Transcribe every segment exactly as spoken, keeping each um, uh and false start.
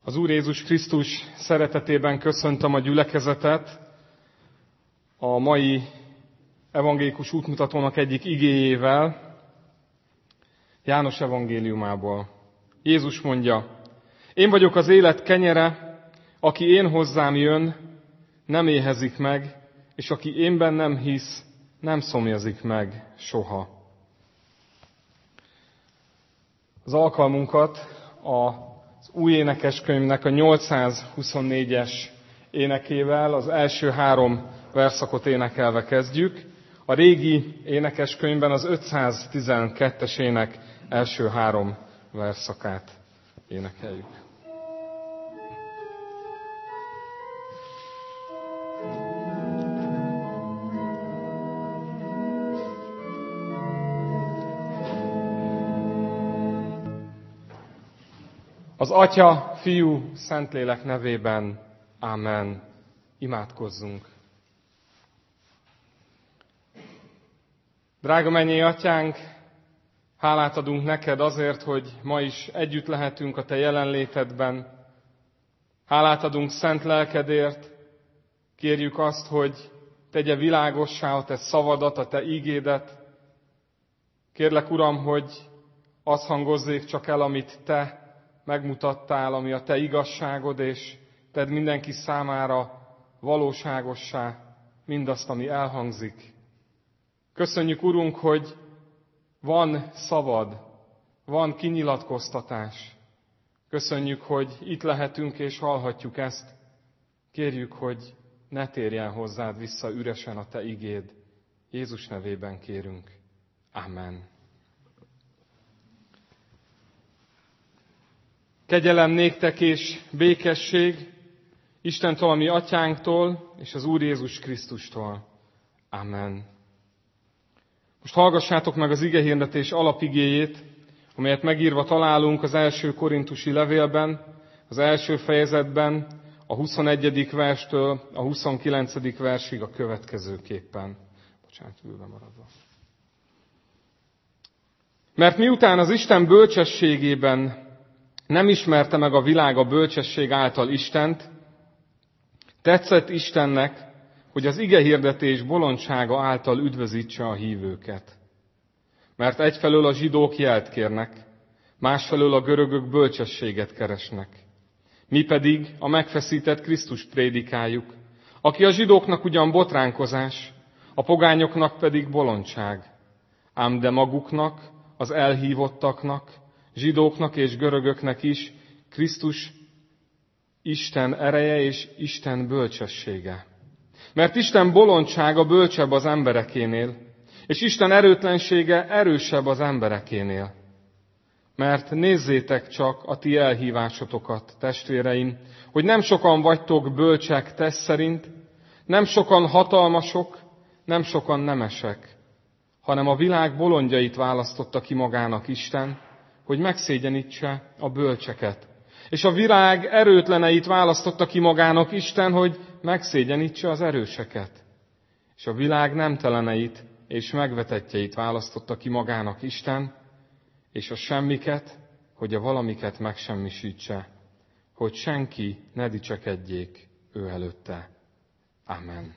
Az Úr Jézus Krisztus szeretetében köszöntöm a gyülekezetet a mai evangélikus útmutatónak egyik igéjével, János evangéliumából. Jézus mondja, én vagyok az élet kenyere, aki én hozzám jön, nem éhezik meg, és aki én bennem hisz, nem szomjazik meg soha. Az alkalmunkat az új énekeskönyvnek a nyolcszázhuszonnégyes énekével, az első három verszakot énekelve kezdjük. A régi énekeskönyvben az ötszáztizenkettes ének első három verszakát énekeljük. Az Atya, Fiú, Szentlélek nevében. Ámen. Imádkozzunk. Drága mennyei Atyánk, hálát adunk neked azért, hogy ma is együtt lehetünk a te jelenlétedben. Hálát adunk szent lelkedért. Kérjük azt, hogy tegye világossá a te szavadat, a te ígédet. Kérlek, Uram, hogy az hangozzék csak el, amit te megmutattál, ami a te igazságod, és tedd mindenki számára valóságossá mindazt, ami elhangzik. Köszönjük, Urunk, hogy van szavad, van kinyilatkoztatás. Köszönjük, hogy itt lehetünk és hallhatjuk ezt. Kérjük, hogy ne térjen hozzád vissza üresen a te igéd. Jézus nevében kérünk. Amen. Kegyelem néktek és békesség Istentől, a mi atyánktól, és az Úr Jézus Krisztustól. Amen. Most hallgassátok meg az igehirdetés alapigéjét, amelyet megírva találunk az első korintusi levélben, az első fejezetben, a huszonegyedik verstől a huszonkilencedik versig a következőképpen. Bocsánat, ülve maradva. Mert miután az Isten bölcsességében nem ismerte meg a világ a bölcsesség által Istent, tetszett Istennek, hogy az igehirdetés bolondsága által üdvözítse a hívőket. Mert egyfelől a zsidók jelt kérnek, másfelől a görögök bölcsességet keresnek. Mi pedig a megfeszített Krisztust prédikáljuk, aki a zsidóknak ugyan botránkozás, a pogányoknak pedig bolondság. Ám de maguknak, az elhívottaknak, zsidóknak és görögöknek is Krisztus Isten ereje és Isten bölcsessége. Mert Isten bolondsága bölcsebb az emberekénél, és Isten erőtlensége erősebb az emberekénél. Mert nézzétek csak a ti elhívásotokat, testvéreim, hogy nem sokan vagytok bölcsek test szerint, nem sokan hatalmasok, nem sokan nemesek, hanem a világ bolondjait választotta ki magának Isten, hogy megszégyenítse a bölcseket. És a világ erőtleneit választotta ki magának Isten, hogy megszégyenítse az erőseket. És a világ nemteleneit és megvetettjeit választotta ki magának Isten, és a semmiket, hogy a valamiket megsemmisítse, hogy senki ne dicsekedjék ő előtte. Amen.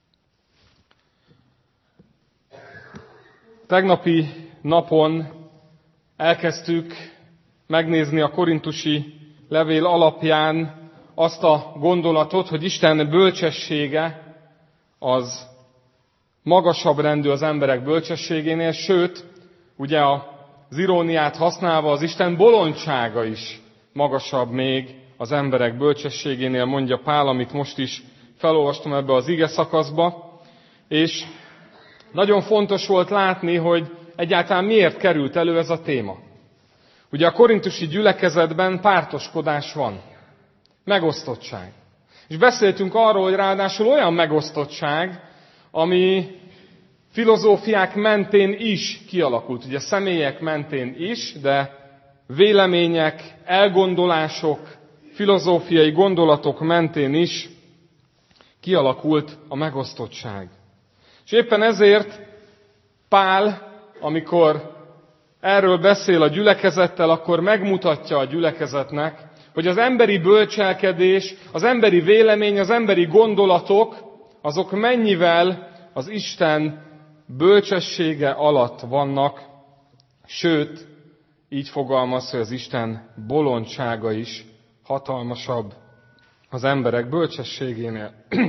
Tegnapi napon elkezdtük megnézni a korintusi levél alapján azt a gondolatot, hogy Isten bölcsessége az magasabb rendű az emberek bölcsességénél, sőt, ugye az iróniát használva az Isten bolondsága is magasabb még az emberek bölcsességénél, mondja Pál, amit most is felolvastam ebbe az ige szakaszba, és nagyon fontos volt látni, hogy egyáltalán miért került elő ez a téma. Ugye a korintusi gyülekezetben pártoskodás van, megosztottság. És beszéltünk arról, hogy ráadásul olyan megosztottság, ami filozófiák mentén is kialakult. Ugye személyek mentén is, de vélemények, elgondolások, filozófiai gondolatok mentén is kialakult a megosztottság. És éppen ezért Pál, amikor erről beszél a gyülekezettel, akkor megmutatja a gyülekezetnek, hogy az emberi bölcselkedés, az emberi vélemény, az emberi gondolatok, azok mennyivel az Isten bölcsessége alatt vannak, sőt, így fogalmaz, hogy az Isten bolondsága is hatalmasabb az emberek bölcsességénél.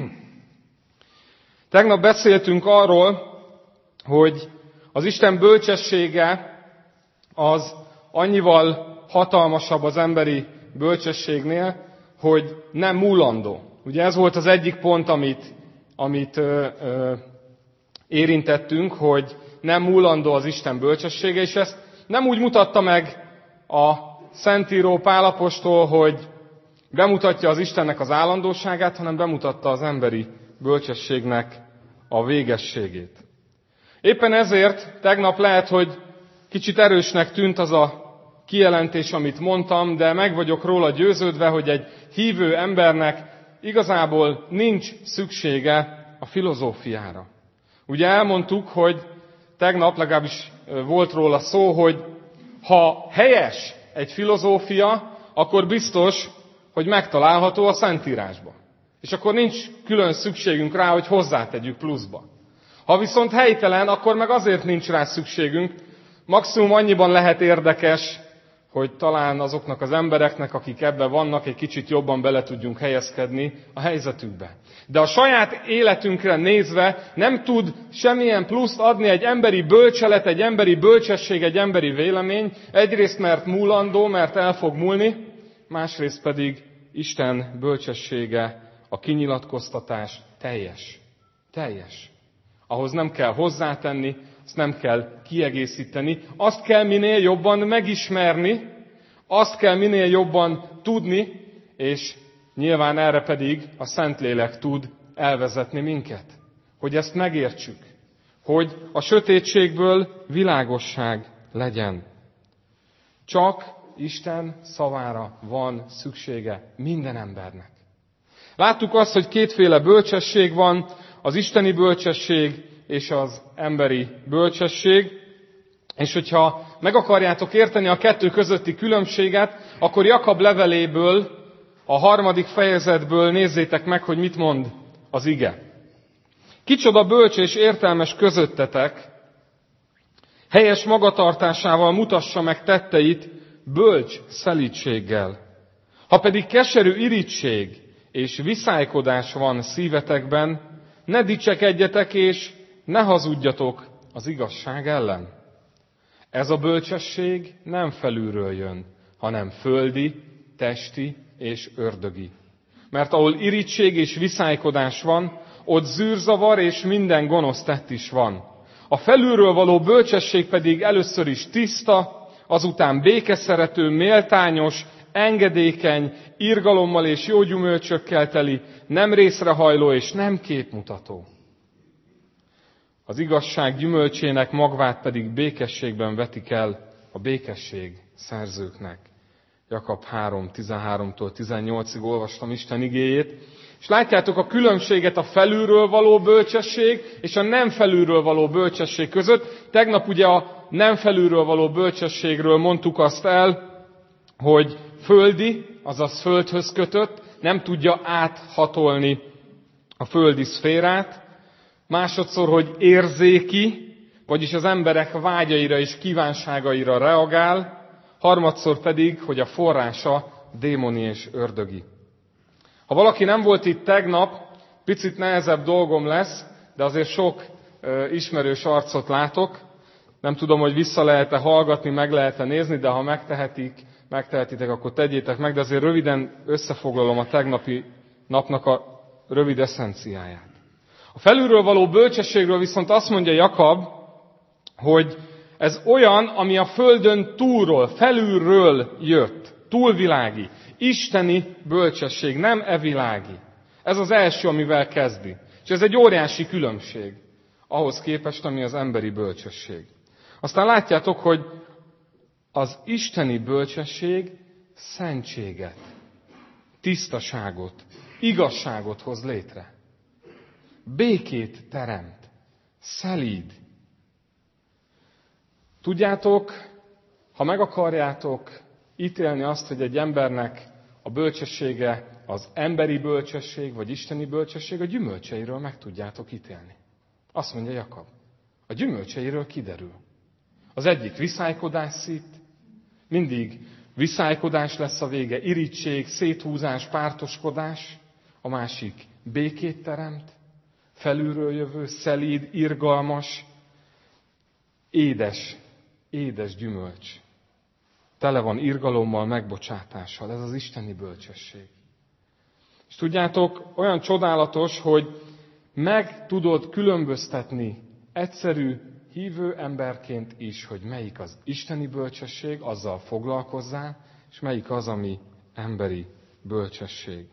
Tegnap beszéltünk arról, hogy az Isten bölcsessége az annyival hatalmasabb az emberi bölcsességnél, hogy nem múlandó. Ugye ez volt az egyik pont, amit, amit ö, ö, érintettünk, hogy nem múlandó az Isten bölcsessége, és ezt nem úgy mutatta meg a Szentíró Pál apostol, hogy bemutatja az Istennek az állandóságát, hanem bemutatta az emberi bölcsességnek a végességét. Éppen ezért tegnap lehet, hogy kicsit erősnek tűnt az a kijelentés, amit mondtam, de meg vagyok róla győződve, hogy egy hívő embernek igazából nincs szüksége a filozófiára. Ugye elmondtuk, hogy tegnap legalábbis volt róla szó, hogy ha helyes egy filozófia, akkor biztos, hogy megtalálható a Szentírásban. És akkor nincs külön szükségünk rá, hogy hozzátegyük pluszba. Ha viszont helytelen, akkor meg azért nincs rá szükségünk, maximum annyiban lehet érdekes, hogy talán azoknak az embereknek, akik ebben vannak, egy kicsit jobban bele tudjunk helyezkedni a helyzetükbe. De a saját életünkre nézve nem tud semmilyen pluszt adni egy emberi bölcselet, egy emberi bölcsesség, egy emberi vélemény, egyrészt mert múlandó, mert el fog múlni, másrészt pedig Isten bölcsessége, a kinyilatkoztatás teljes. Teljes. Ahhoz nem kell hozzátenni, azt nem kell kiegészíteni, azt kell minél jobban megismerni, azt kell minél jobban tudni, és nyilván erre pedig a Szentlélek tud elvezetni minket. Hogy ezt megértsük, hogy a sötétségből világosság legyen. Csak Isten szavára van szüksége minden embernek. Láttuk azt, hogy kétféle bölcsesség van, az isteni bölcsesség és az emberi bölcsesség, és hogyha meg akarjátok érteni a kettő közötti különbséget, akkor Jakab leveléből, a harmadik fejezetből nézzétek meg, hogy mit mond az ige. Kicsoda bölcs és értelmes közöttetek, helyes magatartásával mutassa meg tetteit bölcs szelídséggel. Ha pedig keserű irigység és viszálykodás van szívetekben, ne dicsekedjetek és ne hazudjatok az igazság ellen. Ez a bölcsesség nem felülről jön, hanem földi, testi és ördögi. Mert ahol irigység és viszálykodás van, ott zűrzavar és minden gonosz tett is van. A felülről való bölcsesség pedig először is tiszta, azután békeszerető, méltányos, engedékeny, irgalommal és jó gyümölcsökkel teli, nem részrehajló és nem képmutató. Az igazság gyümölcsének magvát pedig békességben vetik el a békesség szerzőknek. Jakab három tizenháromtól tizennyolcig olvastam Isten igéjét, és látjátok a különbséget a felülről való bölcsesség és a nem felülről való bölcsesség között. Tegnap ugye a nem felülről való bölcsességről mondtuk azt el, hogy földi, azaz földhöz kötött, nem tudja áthatolni a földi szférát. Másodszor, hogy érzéki, vagyis az emberek vágyaira és kívánságaira reagál. Harmadszor pedig, hogy a forrása démoni és ördögi. Ha valaki nem volt itt tegnap, picit nehezebb dolgom lesz, de azért sok ö, ismerős arcot látok. Nem tudom, hogy vissza lehet-e hallgatni, meg lehet-e nézni, de ha megtehetik, megtehetitek, akkor tegyétek meg, de azért röviden összefoglalom a tegnapi napnak a rövid eszenciáját. A felülről való bölcsességről viszont azt mondja Jakab, hogy ez olyan, ami a földön túlról, felülről jött, túlvilági, isteni bölcsesség, nem evilági. Ez az első, amivel kezdi. És ez egy óriási különbség ahhoz képest, ami az emberi bölcsesség. Aztán látjátok, hogy az isteni bölcsesség szentséget, tisztaságot, igazságot hoz létre. Békét teremt, szelíd. Tudjátok, ha meg akarjátok ítélni azt, hogy egy embernek a bölcsessége az emberi bölcsesség, vagy isteni bölcsesség, a gyümölcseiről meg tudjátok ítélni. Azt mondja Jakab. A gyümölcseiről kiderül. Az egyik viszálykodás szít, mindig viszálykodás lesz a vége, irigység, széthúzás, pártoskodás, a másik békét teremt, felülről jövő, szelíd, irgalmas, édes, édes gyümölcs. Tele van irgalommal, megbocsátással. Ez az isteni bölcsesség. És tudjátok, olyan csodálatos, hogy meg tudod különböztetni egyszerű hívő emberként is, hogy melyik az isteni bölcsesség, azzal foglalkozzál, és melyik az, ami emberi bölcsesség.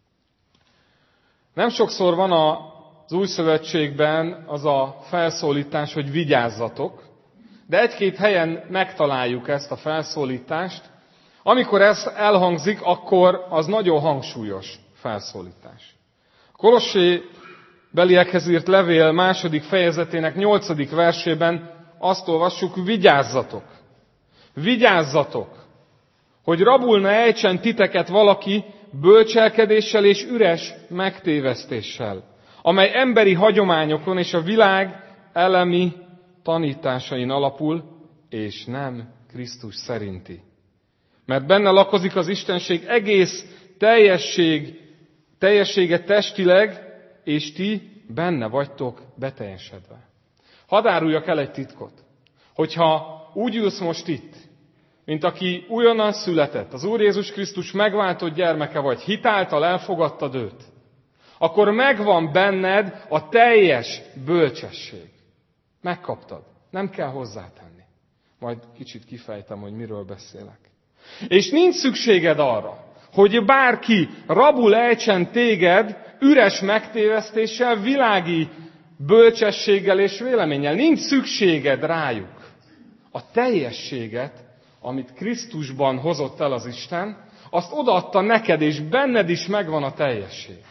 Nem sokszor van az Új Szövetségben az a felszólítás, hogy vigyázzatok, de egy-két helyen megtaláljuk ezt a felszólítást. Amikor ez elhangzik, akkor az nagyon hangsúlyos felszólítás. A Kolossé beliekhez írt levél második fejezetének nyolcadik versében azt olvassuk, vigyázzatok! Vigyázzatok! Hogy rabul ne ejtsen titeket valaki bölcselkedéssel és üres megtévesztéssel, amely emberi hagyományokon és a világ elemi tanításain alapul, és nem Krisztus szerinti. Mert benne lakozik az Istenség egész teljesség, teljessége testileg, és ti benne vagytok beteljesedve. Hadd áruljak el egy titkot, hogyha úgy ülsz most itt, mint aki újonnan született, az Úr Jézus Krisztus megváltott gyermeke vagy, hitáltal elfogadtad őt, akkor megvan benned a teljes bölcsesség. Megkaptad. Nem kell hozzátenni. Majd kicsit kifejtem, hogy miről beszélek. És nincs szükséged arra, hogy bárki rabul ejtsen téged üres megtévesztéssel, világi bölcsességgel és véleménnyel. Nincs szükséged rájuk. A teljességet, amit Krisztusban hozott el az Isten, azt odaadta neked, és benned is megvan a teljesség.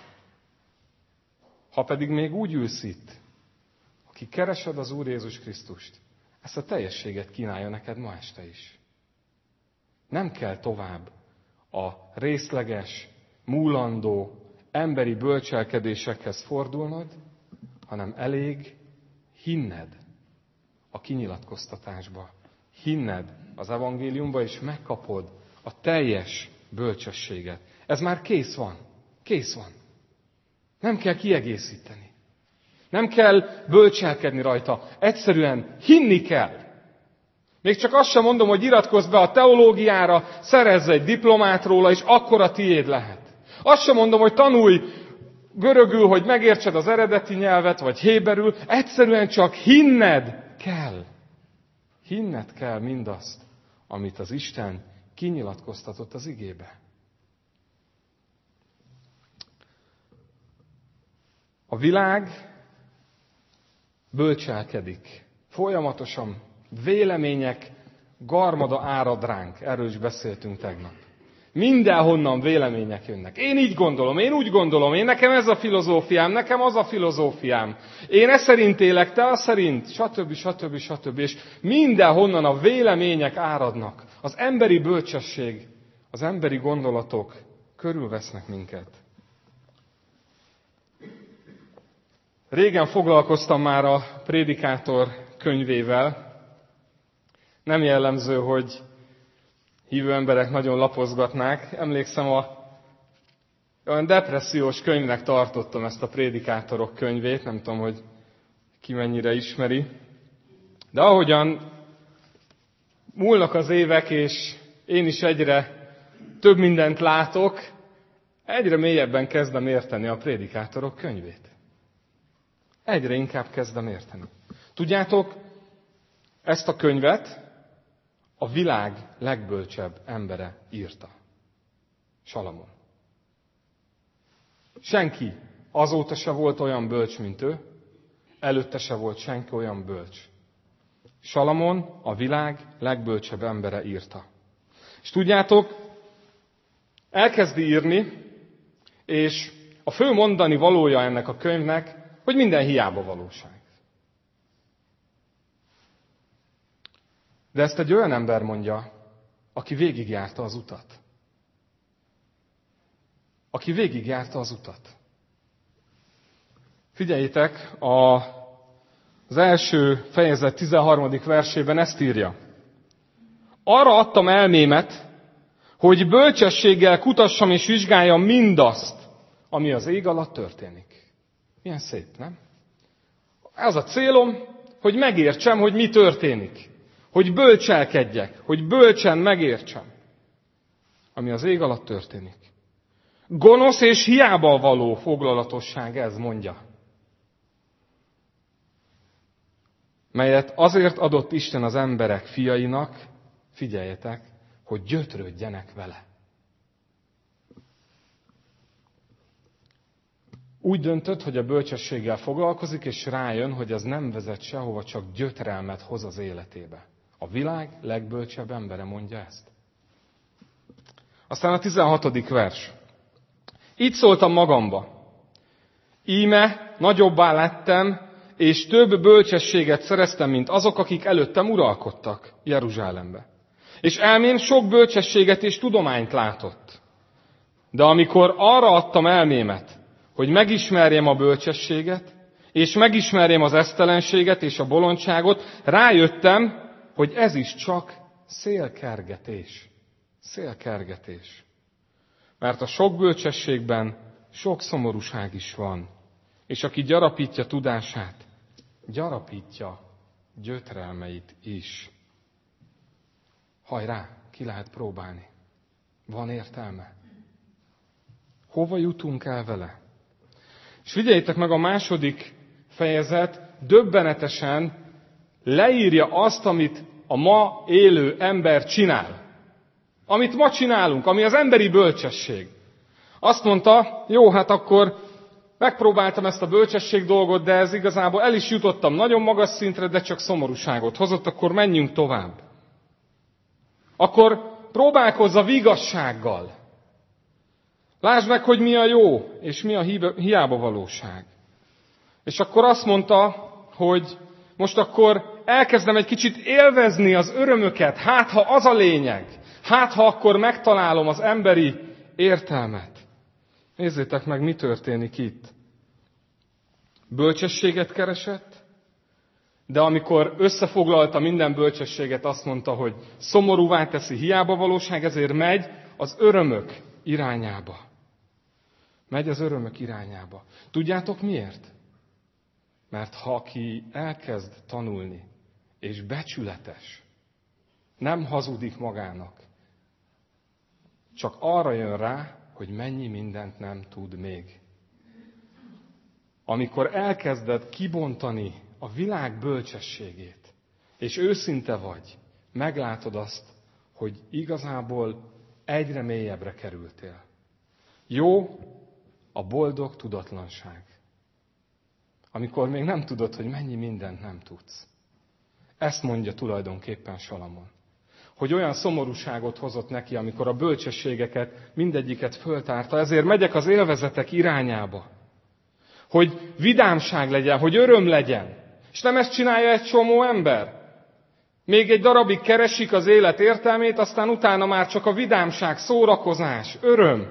Ha pedig még úgy ülsz itt, aki keresed az Úr Jézus Krisztust, ezt a teljességet kínálja neked ma este is. Nem kell tovább a részleges, múlandó, emberi bölcselkedésekhez fordulnod, hanem elég hinned a kinyilatkoztatásba. Hinned az evangéliumba, és megkapod a teljes bölcsességet. Ez már kész van. Kész van. Nem kell kiegészíteni. Nem kell bölcselkedni rajta. Egyszerűen hinni kell. Még csak azt sem mondom, hogy iratkozz be a teológiára, szerezz egy diplomát róla, és akkor a tiéd lehet. Azt sem mondom, hogy tanulj görögül, hogy megértsed az eredeti nyelvet, vagy héberül. Egyszerűen csak hinned kell. Hinned kell mindazt, amit az Isten kinyilatkoztatott az igébe. A világ bölcselkedik. Folyamatosan vélemények garmada árad ránk. Erről is beszéltünk tegnap. Mindenhonnan vélemények jönnek. Én így gondolom, én úgy gondolom, én nekem ez a filozófiám, nekem az a filozófiám. Én e szerint élek, te az szerint, stb. stb. stb. És mindenhonnan a vélemények áradnak. Az emberi bölcsesség, az emberi gondolatok körülvesznek minket. Régen foglalkoztam már a Prédikátor könyvével. Nem jellemző, hogy hívő emberek nagyon lapozgatnák. Emlékszem, a, olyan depressziós könyvnek tartottam ezt a Prédikátorok könyvét. Nem tudom, hogy ki mennyire ismeri. De ahogyan múlnak az évek, és én is egyre több mindent látok, egyre mélyebben kezdem érteni a Prédikátorok könyvét. Egyre inkább kezdem érteni. Tudjátok, ezt a könyvet a világ legbölcsebb embere írta. Salamon. Senki azóta se volt olyan bölcs, mint ő, előtte se volt senki olyan bölcs. Salamon a világ legbölcsebb embere írta. És tudjátok, elkezdi írni, és a fő mondani valója ennek a könyvnek, hogy minden hiába valóság. De ezt egy olyan ember mondja, aki végigjárta az utat. aki végigjárta az utat. Figyeljétek, a, az első fejezet tizenharmadik versében ezt írja. Arra adtam elmémet, hogy bölcsességgel kutassam és vizsgáljam mindazt, ami az ég alatt történik. Milyen szép, nem? Ez a célom, hogy megértsem, hogy mi történik. Hogy bölcselkedjek, hogy bölcsen megértsem, ami az ég alatt történik. Gonosz és hiába való foglalatosság ez, mondja. Melyet azért adott Isten az emberek fiainak, figyeljetek, hogy gyötrődjenek vele. Úgy döntött, hogy a bölcsességgel foglalkozik, és rájön, hogy ez nem vezet sehova, csak gyötrelmet hoz az életébe. A világ legbölcsebb embere mondja ezt. Aztán a tizenhatodik vers. Így szóltam magamba. Íme nagyobbá lettem, és több bölcsességet szereztem, mint azok, akik előttem uralkodtak Jeruzsálembe. És elmém sok bölcsességet és tudományt látott. De amikor arra adtam elmémet, hogy megismerjem a bölcsességet, és megismerjem az esztelenséget és a bolondságot, rájöttem, hogy ez is csak szélkergetés. Szélkergetés. Mert a sok bölcsességben sok szomorúság is van. És aki gyarapítja tudását, gyarapítja gyötrelmeit is. Hajrá, ki lehet próbálni. Van értelme. Hova jutunk el vele? És figyeljétek meg, a második fejezet döbbenetesen leírja azt, amit a ma élő ember csinál. Amit ma csinálunk, ami az emberi bölcsesség. Azt mondta, jó, hát akkor megpróbáltam ezt a bölcsesség dolgot, de ez igazából el is jutottam nagyon magas szintre, de csak szomorúságot hozott, akkor menjünk tovább. Akkor próbálkozz a vigassággal. Lásd meg, hogy mi a jó, és mi a hiába valóság. És akkor azt mondta, hogy most akkor elkezdem egy kicsit élvezni az örömöket, hát ha az a lényeg, hát ha akkor megtalálom az emberi értelmet. Nézzétek meg, mi történik itt. Bölcsességet keresett, de amikor összefoglalta minden bölcsességet, azt mondta, hogy szomorúvá teszi hiába valóság, ezért megy az örömök irányába. Megy az örömök irányába. Tudjátok miért? Mert ha aki elkezd tanulni, és becsületes, nem hazudik magának, csak arra jön rá, hogy mennyi mindent nem tud még. Amikor elkezded kibontani a világ bölcsességét, és őszinte vagy, meglátod azt, hogy igazából egyre mélyebbre kerültél. Jó a boldog tudatlanság. Amikor még nem tudod, hogy mennyi mindent nem tudsz. Ezt mondja tulajdonképpen Salamon. Hogy olyan szomorúságot hozott neki, amikor a bölcsességeket, mindegyiket föltárta. Ezért megyek az élvezetek irányába. Hogy vidámság legyen, hogy öröm legyen. És nem ezt csinálja egy csomó ember. Még egy darabig keresik az élet értelmét, aztán utána már csak a vidámság, szórakozás, öröm.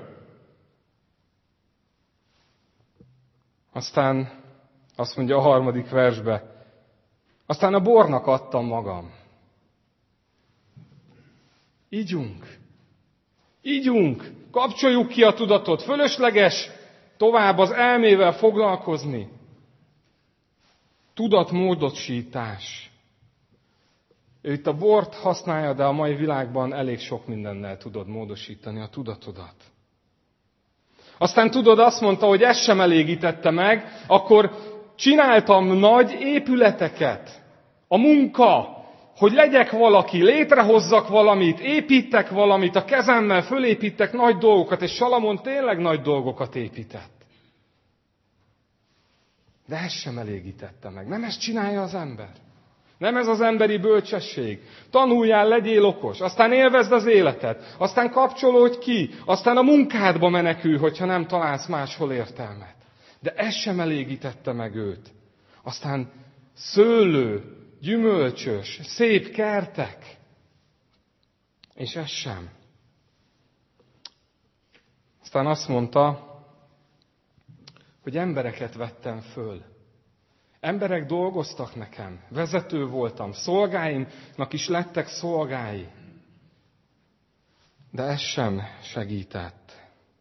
Aztán azt mondja a harmadik versbe, aztán a bornak adtam magam. Ígyunk. Ígyunk. Kapcsoljuk ki a tudatot. Fölösleges tovább az elmével foglalkozni. Tudatmódosítás. Ő itt a bort használja, de a mai világban elég sok mindennel tudod módosítani a tudatodat. Aztán tudod, azt mondta, hogy ez sem elégítette meg, akkor csináltam nagy épületeket. A munka, hogy legyek valaki, létrehozzak valamit, építek valamit, a kezemmel fölépítek nagy dolgokat, és Salamon tényleg nagy dolgokat épített. De ez sem elégítette meg. Nem ezt csinálja az ember. Nem ez az emberi bölcsesség. Tanuljál, legyél okos, aztán élvezd az életet, aztán kapcsolódj ki, aztán a munkádba menekülj, hogyha nem találsz máshol értelmet. De ez sem elégítette meg őt. Aztán szőlő, gyümölcsös, szép kertek. És ez sem. Aztán azt mondta, hogy embereket vettem föl. Emberek dolgoztak nekem, vezető voltam, szolgáimnak is lettek szolgái. De ez sem segített.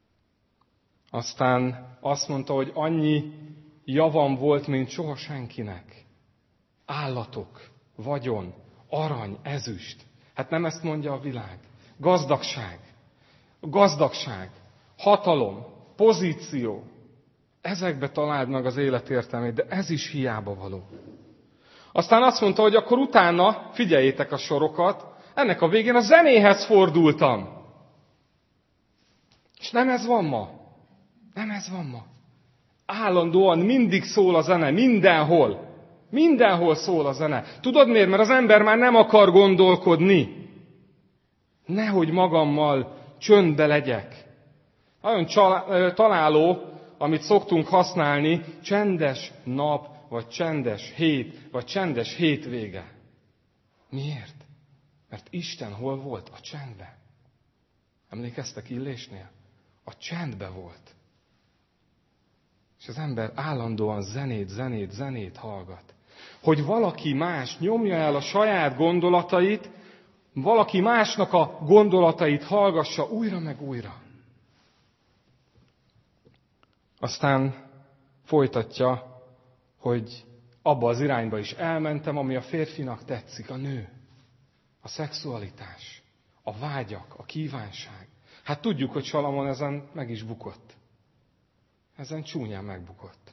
Aztán azt mondta, hogy annyi javam volt, mint soha senkinek. Állatok, vagyon, arany, ezüst. Hát nem ezt mondja a világ. Gazdagság, gazdagság, hatalom, pozíció. Ezekbe találd meg az élet értelmét, de ez is hiába való. Aztán azt mondta, hogy akkor utána, figyeljétek a sorokat, ennek a végén a zenéhez fordultam. És nem ez van ma. Nem ez van ma. Állandóan mindig szól a zene, mindenhol. Mindenhol szól a zene. Tudod miért? Mert az ember már nem akar gondolkodni. Nehogy magammal csöndbe legyek. Nagyon találó, amit szoktunk használni, csendes nap, vagy csendes hét, vagy csendes hétvége. Miért? Mert Isten hol volt? A csendben. Emlékeztek Illésnél? A csendben volt. És az ember állandóan zenét, zenét, zenét hallgat. Hogy valaki más nyomja el a saját gondolatait, valaki másnak a gondolatait hallgassa újra meg újra. Aztán folytatja, hogy abba az irányba is elmentem, ami a férfinak tetszik, a nő, a szexualitás, a vágyak, a kívánság. Hát tudjuk, hogy Salamon ezen meg is bukott. Ezen csúnyán megbukott.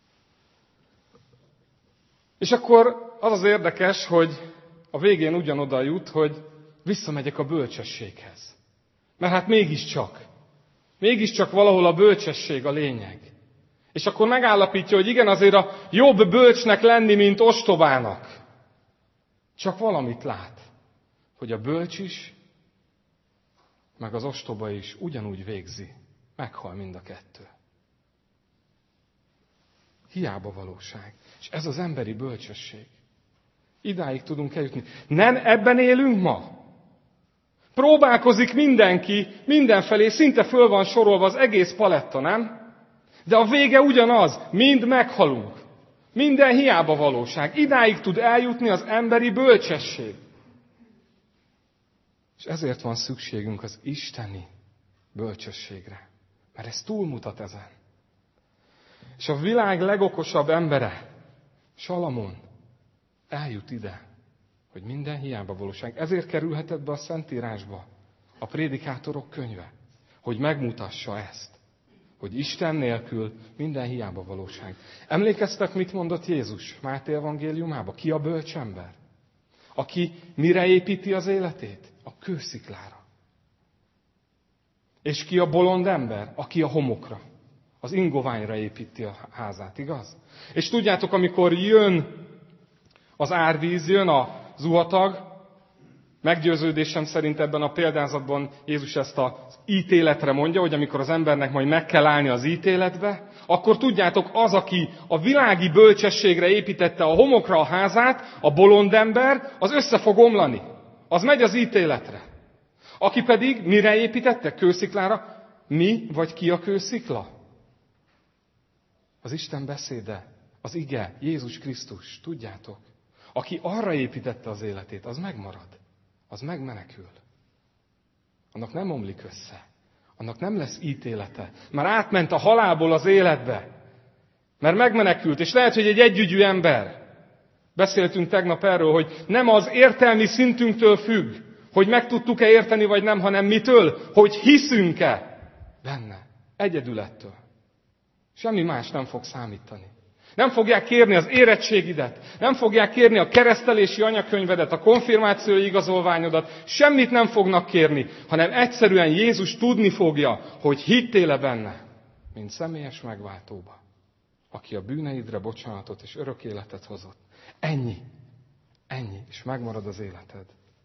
És akkor az az érdekes, hogy a végén ugyanoda jut, hogy visszamegyek a bölcsességhez. Mert hát mégiscsak, mégiscsak valahol a bölcsesség a lényeg. És akkor megállapítja, hogy igen, azért a jobb bölcsnek lenni, mint ostobának. Csak valamit lát, hogy a bölcs is, meg az ostoba is ugyanúgy végzi. Meghal mind a kettő. Hiába valóság. És ez az emberi bölcsesség. Idáig tudunk eljutni. Nem ebben élünk ma? Próbálkozik mindenki, mindenfelé, szinte föl van sorolva az egész paletta, nem? De a vége ugyanaz, mind meghalunk. Minden hiába valóság. Idáig tud eljutni az emberi bölcsesség. És ezért van szükségünk az isteni bölcsességre. Mert ez túlmutat ezen. És a világ legokosabb embere, Salamon, eljut ide, hogy minden hiába valóság. Ezért kerülhetett be a Szentírásba, a prédikátorok könyve, hogy megmutassa ezt, hogy Isten nélkül minden hiába valóság. Emlékeztek, mit mondott Jézus Máté evangéliumába? Ki a bölcs ember? Aki mire építi az életét? A kősziklára. És ki a bolond ember? Aki a homokra. Az ingoványra építi a házát, igaz? És tudjátok, amikor jön az árvíz, jön a zuhatag, meggyőződésem szerint ebben a példázatban Jézus ezt az ítéletre mondja, hogy amikor az embernek majd meg kell állni az ítéletbe, akkor tudjátok, az, aki a világi bölcsességre építette a homokra a házát, a bolond ember, az össze fog omlani. Az megy az ítéletre. Aki pedig mire építette? Kősziklára. Mi vagy ki a kőszikla? Az Isten beszéde, az ige, Jézus Krisztus, tudjátok. Aki arra építette az életét, az megmarad. Az megmenekül. Annak nem omlik össze. Annak nem lesz ítélete. Már átment a halálból az életbe. Mert megmenekült, és lehet, hogy egy együgyű ember. Beszéltünk tegnap erről, hogy nem az értelmi szintünktől függ, hogy meg tudtuk-e érteni, vagy nem, hanem mitől, hogy hiszünk-e benne. Egyedül ettől. Semmi más nem fog számítani. Nem fogják kérni az érettségidet, nem fogják kérni a keresztelési anyakönyvedet, a konfirmációi igazolványodat, semmit nem fognak kérni, hanem egyszerűen Jézus tudni fogja, hogy hittél-e benne, mint személyes megváltóba, aki a bűneidre bocsánatot és örök életet hozott. Ennyi. Ennyi. És megmarad az életed.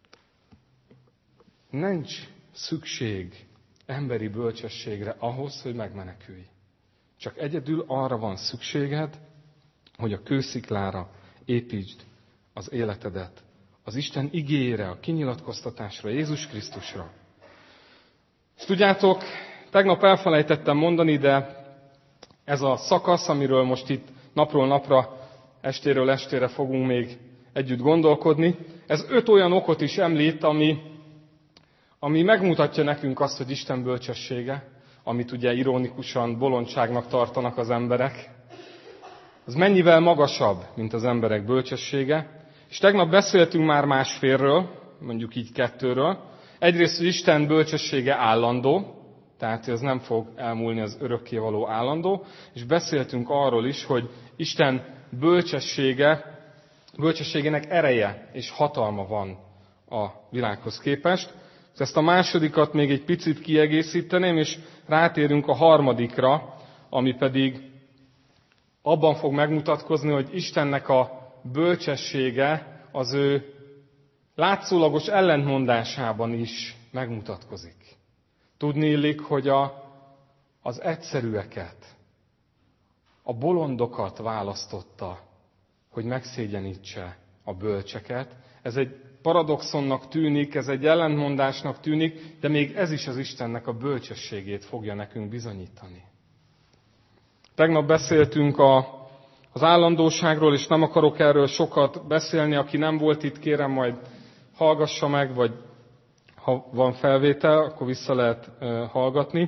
Nincs szükség emberi bölcsességre ahhoz, hogy megmenekülj. Csak egyedül arra van szükséged, hogy a kősziklára építsd az életedet. Az Isten igéjére, a kinyilatkoztatásra, Jézus Krisztusra. És tudjátok, Tegnap elfelejtettem mondani, de ez a szakasz, amiről most itt napról napra, estéről estére fogunk még együtt gondolkodni, ez öt olyan okot is említ, ami, ami megmutatja nekünk azt, hogy Isten bölcsessége, amit ugye ironikusan bolondságnak tartanak az emberek, az mennyivel magasabb, mint az emberek bölcsessége. És tegnap beszéltünk már másfélről, mondjuk így kettőről. Egyrészt, hogy Isten bölcsessége állandó, tehát ez nem fog elmúlni, az örökkévaló állandó. És beszéltünk arról is, hogy Isten bölcsessége, bölcsességének ereje és hatalma van a világhoz képest. Ezt a másodikat még egy picit kiegészíteném, és rátérünk a harmadikra, ami pedig abban fog megmutatkozni, hogy Istennek a bölcsessége az ő látszólagos ellentmondásában is megmutatkozik. Tudni illik, hogy a, az egyszerűeket, a bolondokat választotta, hogy megszégyenítse a bölcseket. Ez egy paradoxonnak tűnik, ez egy ellentmondásnak tűnik, de még ez is az Istennek a bölcsességét fogja nekünk bizonyítani. Tegnap beszéltünk a, az állandóságról, és nem akarok erről sokat beszélni. Aki nem volt itt, kérem majd hallgassa meg, vagy ha van felvétel, akkor vissza lehet hallgatni.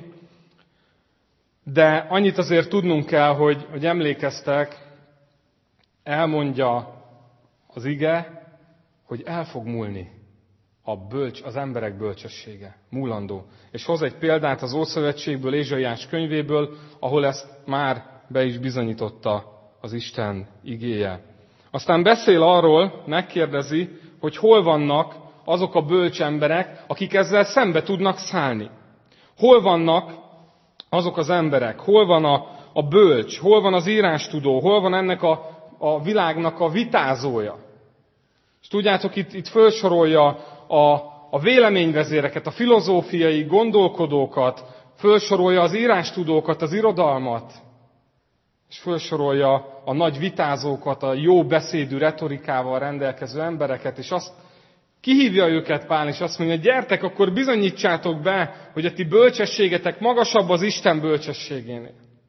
De annyit azért tudnunk kell, hogy, hogy emlékeztek, elmondja az ige, hogy el fog múlni a bölcs, az emberek bölcsessége, múlandó. És hoz egy példát az Ószövetségből, Ézsaiás könyvéből, ahol ezt már be is bizonyította az Isten igéje. Aztán beszél arról, megkérdezi, hogy hol vannak azok a bölcs emberek, akik ezzel szembe tudnak szállni. Hol vannak azok az emberek, hol van a, a bölcs, hol van az írástudó, hol van ennek a, a világnak a vitázója. És tudjátok, itt, itt felsorolja a, a véleményvezéreket, a filozófiai gondolkodókat, felsorolja az írástudókat, az irodalmat, és felsorolja a nagy vitázókat, a jó beszédű retorikával rendelkező embereket, és azt kihívja őket Pál, és azt mondja, gyertek, akkor bizonyítsátok be, hogy a ti bölcsességetek magasabb az Isten bölcsességénél.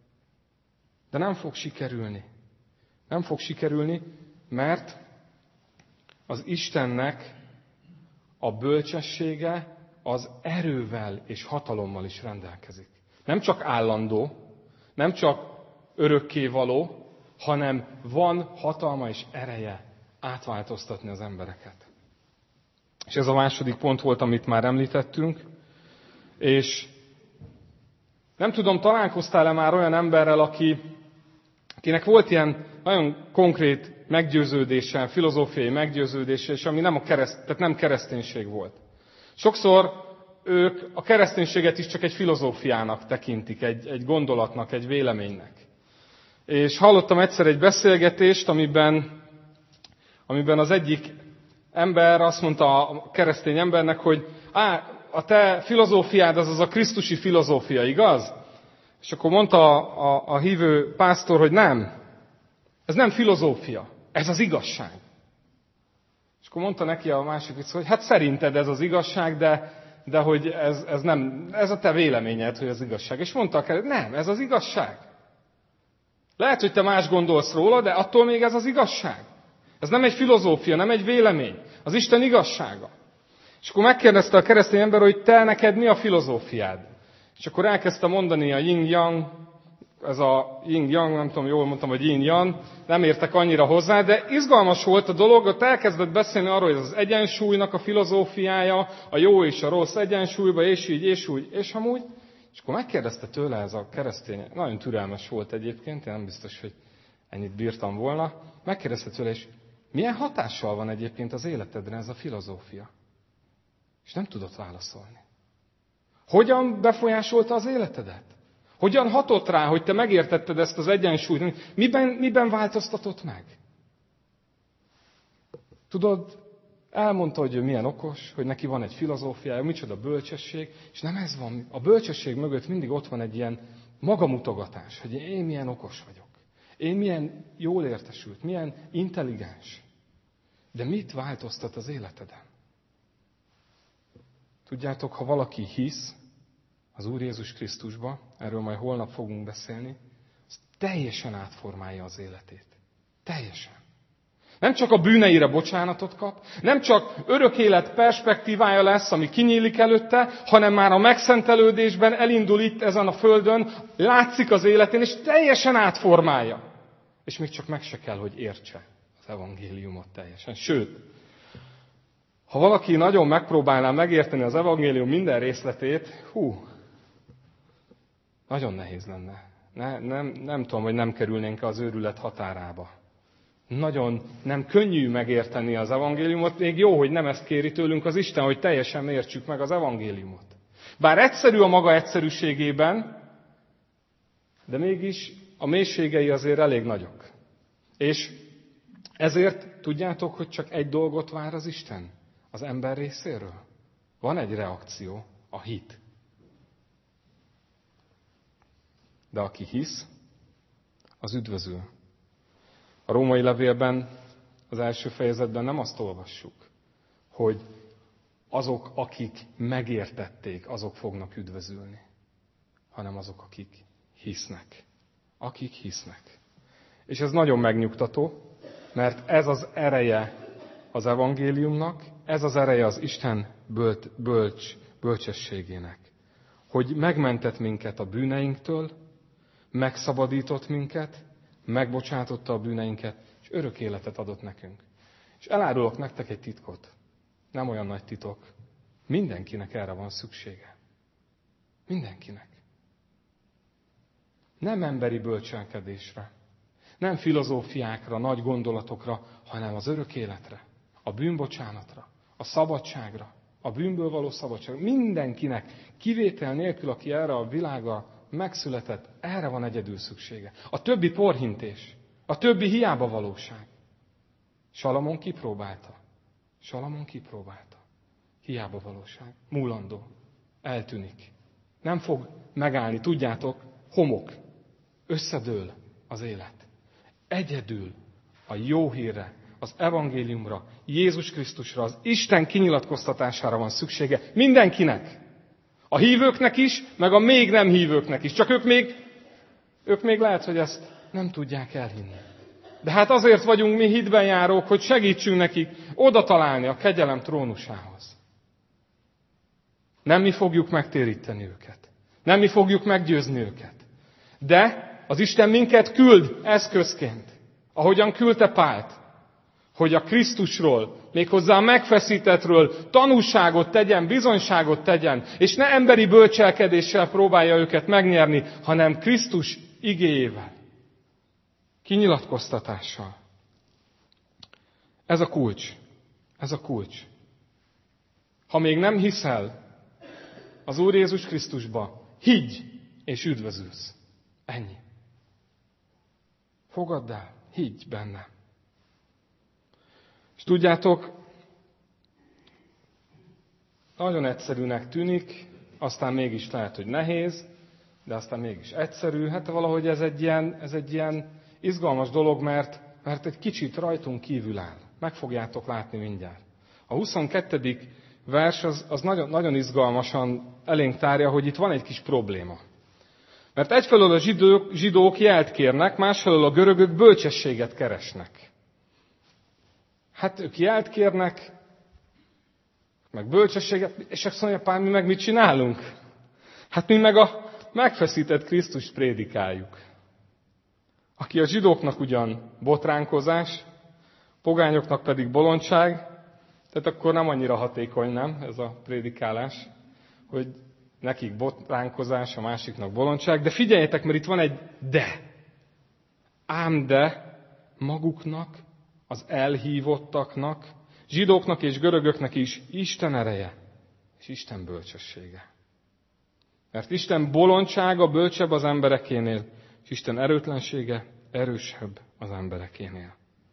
De nem fog sikerülni. Nem fog sikerülni, mert az Istennek a bölcsessége az erővel és hatalommal is rendelkezik. Nem csak állandó, nem csak örökkévaló, hanem van hatalma és ereje átváltoztatni az embereket. És ez a második pont volt, amit már említettünk. És nem tudom, találkoztál-e már olyan emberrel, aki, akinek volt ilyen nagyon konkrét meggyőződése, filozófiai meggyőződése, és ami nem, a kereszt, tehát nem kereszténység volt. Sokszor ők a kereszténységet is csak egy filozófiának tekintik, egy, egy gondolatnak, egy véleménynek. És hallottam egyszer egy beszélgetést, amiben, amiben az egyik ember azt mondta a keresztény embernek, hogy á, a te filozófiád az az a krisztusi filozófia, igaz? És akkor mondta a, a, a hívő pásztor, hogy nem, ez nem filozófia, ez az igazság. És akkor mondta neki a másik vicc, hogy hát szerinted ez az igazság, de, de hogy ez, ez nem, ez a te véleményed, hogy az igazság. És mondta a keresztény, nem, ez az igazság. Lehet, hogy te más gondolsz róla, de attól még ez az igazság. Ez nem egy filozófia, nem egy vélemény. Az Isten igazsága. És akkor megkérdezte a keresztény ember, hogy te neked mi a filozófiád? És akkor elkezdte mondani a yin-yang, ez a yin-yang, nem tudom, jól mondtam, hogy yin-yang, nem értek annyira hozzá, de izgalmas volt a dolog, ott elkezdett beszélni arról, hogy ez az egyensúlynak a filozófiája, a jó és a rossz egyensúlyba, és így, és úgy, és amúgy. És akkor megkérdezte tőle ez a keresztény, nagyon türelmes volt egyébként, én nem biztos, hogy ennyit bírtam volna, megkérdezte tőle, és milyen hatással van egyébként az életedre ez a filozófia? És nem tudott válaszolni. Hogyan befolyásolta az életedet? Hogyan hatott rá, hogy te megértetted ezt az egyensúlyt? Miben, miben változtatott meg? Tudod, elmondta, hogy ő milyen okos, hogy neki van egy filozófiája, micsoda bölcsesség, és nem ez van. A bölcsesség mögött mindig ott van egy ilyen magamutogatás, hogy én milyen okos vagyok. Én milyen jól értesült, milyen intelligens. De mit változtat az életeden? Tudjátok, ha valaki hisz, az Úr Jézus Krisztusba, erről majd holnap fogunk beszélni, az teljesen átformálja az életét. Teljesen. Nem csak a bűneire bocsánatot kap, nem csak örök élet perspektívája lesz, ami kinyílik előtte, hanem már a megszentelődésben elindul itt ezen a földön, látszik az életén, és teljesen átformálja. És még csak meg se kell, hogy értse az evangéliumot teljesen. Sőt, ha valaki nagyon megpróbálná megérteni az evangélium minden részletét, hú, nagyon nehéz lenne. Ne, nem, nem tudom, hogy nem kerülnénk az őrület határába. Nagyon nem könnyű megérteni az evangéliumot, még jó, hogy nem ezt kéri tőlünk az Isten, hogy teljesen értsük meg az evangéliumot. Bár egyszerű a maga egyszerűségében, de mégis a mélységei azért elég nagyok. És ezért tudjátok, hogy csak egy dolgot vár az Isten az ember részéről. Van egy reakció, a hit. De aki hisz, az üdvözül. A római levélben, az első fejezetben nem azt olvassuk, hogy azok, akik megértették, azok fognak üdvözülni, hanem azok, akik hisznek. Akik hisznek. És ez nagyon megnyugtató, mert ez az ereje az evangéliumnak, ez az ereje az Isten bölcs, bölcs, bölcsességének, hogy megmentett minket a bűneinktől, megszabadított minket, megbocsátotta a bűneinket, és örök életet adott nekünk. És elárulok nektek egy titkot. Nem olyan nagy titok. Mindenkinek erre van szüksége. Mindenkinek. Nem emberi bölcselkedésre, nem filozófiákra, nagy gondolatokra, hanem az örök életre, a bűnbocsánatra, a szabadságra, a bűnből való szabadságra. Mindenkinek, kivétel nélkül, aki erre a világra megszületett, erre van egyedül szüksége. A többi porhintés, a többi hiába valóság. Salamon kipróbálta. Salamon kipróbálta. Hiába valóság. Múlandó. Eltűnik. Nem fog megállni, tudjátok, homok. Összedől az élet. Egyedül a jó hírre, az evangéliumra, Jézus Krisztusra, az Isten kinyilatkoztatására van szüksége mindenkinek. A hívőknek is, meg a még nem hívőknek is. Csak ők még, ők még lehet, hogy ezt nem tudják elhinni. De hát azért vagyunk mi hitben járók, hogy segítsünk nekik oda találni a kegyelem trónusához. Nem mi fogjuk megtéríteni őket. Nem mi fogjuk meggyőzni őket. De az Isten minket küld eszközként, ahogyan küldte Pált, hogy a Krisztusról, méghozzá a megfeszítettről tanúságot tegyen, bizonyságot tegyen, és ne emberi bölcselkedéssel próbálja őket megnyerni, hanem Krisztus igéjével, kinyilatkoztatással. Ez a kulcs. Ez a kulcs. Ha még nem hiszel az Úr Jézus Krisztusba, higgy és üdvözülsz. Ennyi. Fogadd el, higgy benne. És tudjátok, nagyon egyszerűnek tűnik, aztán mégis lehet, hogy nehéz, de aztán mégis egyszerű. Hát valahogy ez egy ilyen, ez egy ilyen izgalmas dolog, mert, mert egy kicsit rajtunk kívül áll. Meg fogjátok látni mindjárt. A huszonkettedik vers az, az nagyon, nagyon izgalmasan elénk tárja, hogy itt van egy kis probléma. Mert egyfelől a zsidók, zsidók jelt kérnek, másfelől a görögök bölcsességet keresnek. Hát ők jelt kérnek, meg bölcsességet, és azt mondja Pál, mi meg mit csinálunk? Hát mi meg a megfeszített Krisztust prédikáljuk. Aki a zsidóknak ugyan botránkozás, pogányoknak pedig bolondság, tehát akkor nem annyira hatékony, nem, ez a prédikálás, hogy nekik botránkozás, a másiknak bolondság, de figyeljetek, mert itt van egy de. Ám de maguknak, az elhívottaknak, zsidóknak és görögöknek is Isten ereje és Isten bölcsessége. Mert Isten bolondsága bölcsebb az emberekénél, és Isten erőtlensége erősebb az emberekénél.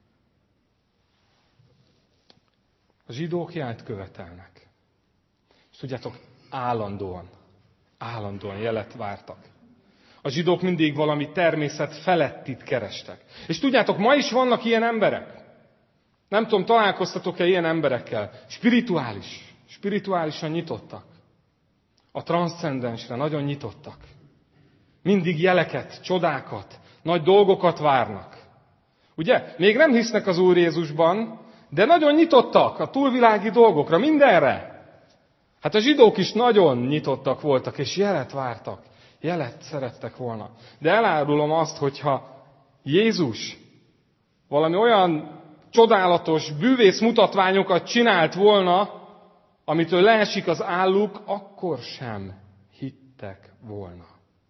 A zsidók jelt követelnek. És tudjátok, állandóan, állandóan jelet vártak. A zsidók mindig valami természet felettit kerestek. És tudjátok, ma is vannak ilyen emberek. Nem tudom, találkoztatok-e ilyen emberekkel? Spirituális, spirituálisan nyitottak. a transzcendensre nagyon nyitottak. Mindig jeleket, csodákat, nagy dolgokat várnak. Ugye? Még nem hisznek az Úr Jézusban, de nagyon nyitottak a túlvilági dolgokra, mindenre. Hát a zsidók is nagyon nyitottak voltak, és jelet vártak. Jelet szerettek volna. De elárulom azt, hogyha Jézus valami olyan csodálatos bűvész mutatványokat csinált volna, amitől leesik az álluk, akkor sem hittek volna.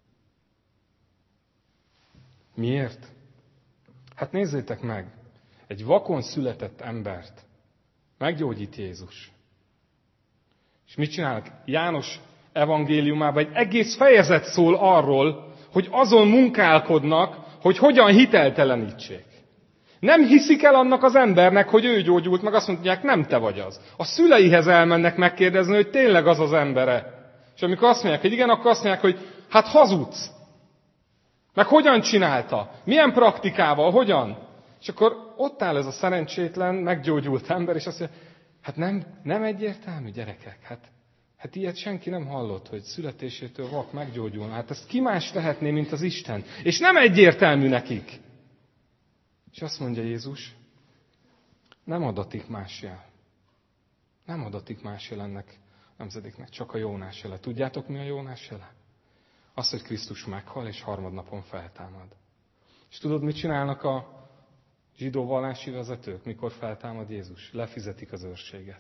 Miért? Hát nézzétek meg, egy vakon született embert meggyógyít Jézus. És mit csinálnak? János evangéliumában egy egész fejezet szól arról, hogy azon munkálkodnak, hogy hogyan hiteltelenítsék. Nem hiszik el annak az embernek, hogy ő gyógyult, meg azt mondják, nem te vagy az. A szüleihez elmennek megkérdezni, hogy tényleg az az embere. És amikor azt mondják, hogy igen, akkor azt mondják, hogy hát hazudsz. Meg hogyan csinálta? Milyen praktikával? Hogyan? És akkor ott áll ez a szerencsétlen, meggyógyult ember, és azt mondja, hát nem, nem egyértelmű, gyerekek. Hát, hát ilyet senki nem hallott, hogy születésétől vak meggyógyul. Hát ezt ki más tehetné, mint az Isten? És nem egyértelmű nekik. És azt mondja Jézus, nem adatik más jel. Nem adatik más jel ennek nemzedéknek, csak a Jónás jele. Tudjátok, mi a Jónás jele? Az, hogy Krisztus meghal, és harmadnapon feltámad. És tudod, mit csinálnak a zsidó vallási vezetők, mikor feltámad Jézus? Lefizetik az őrséget.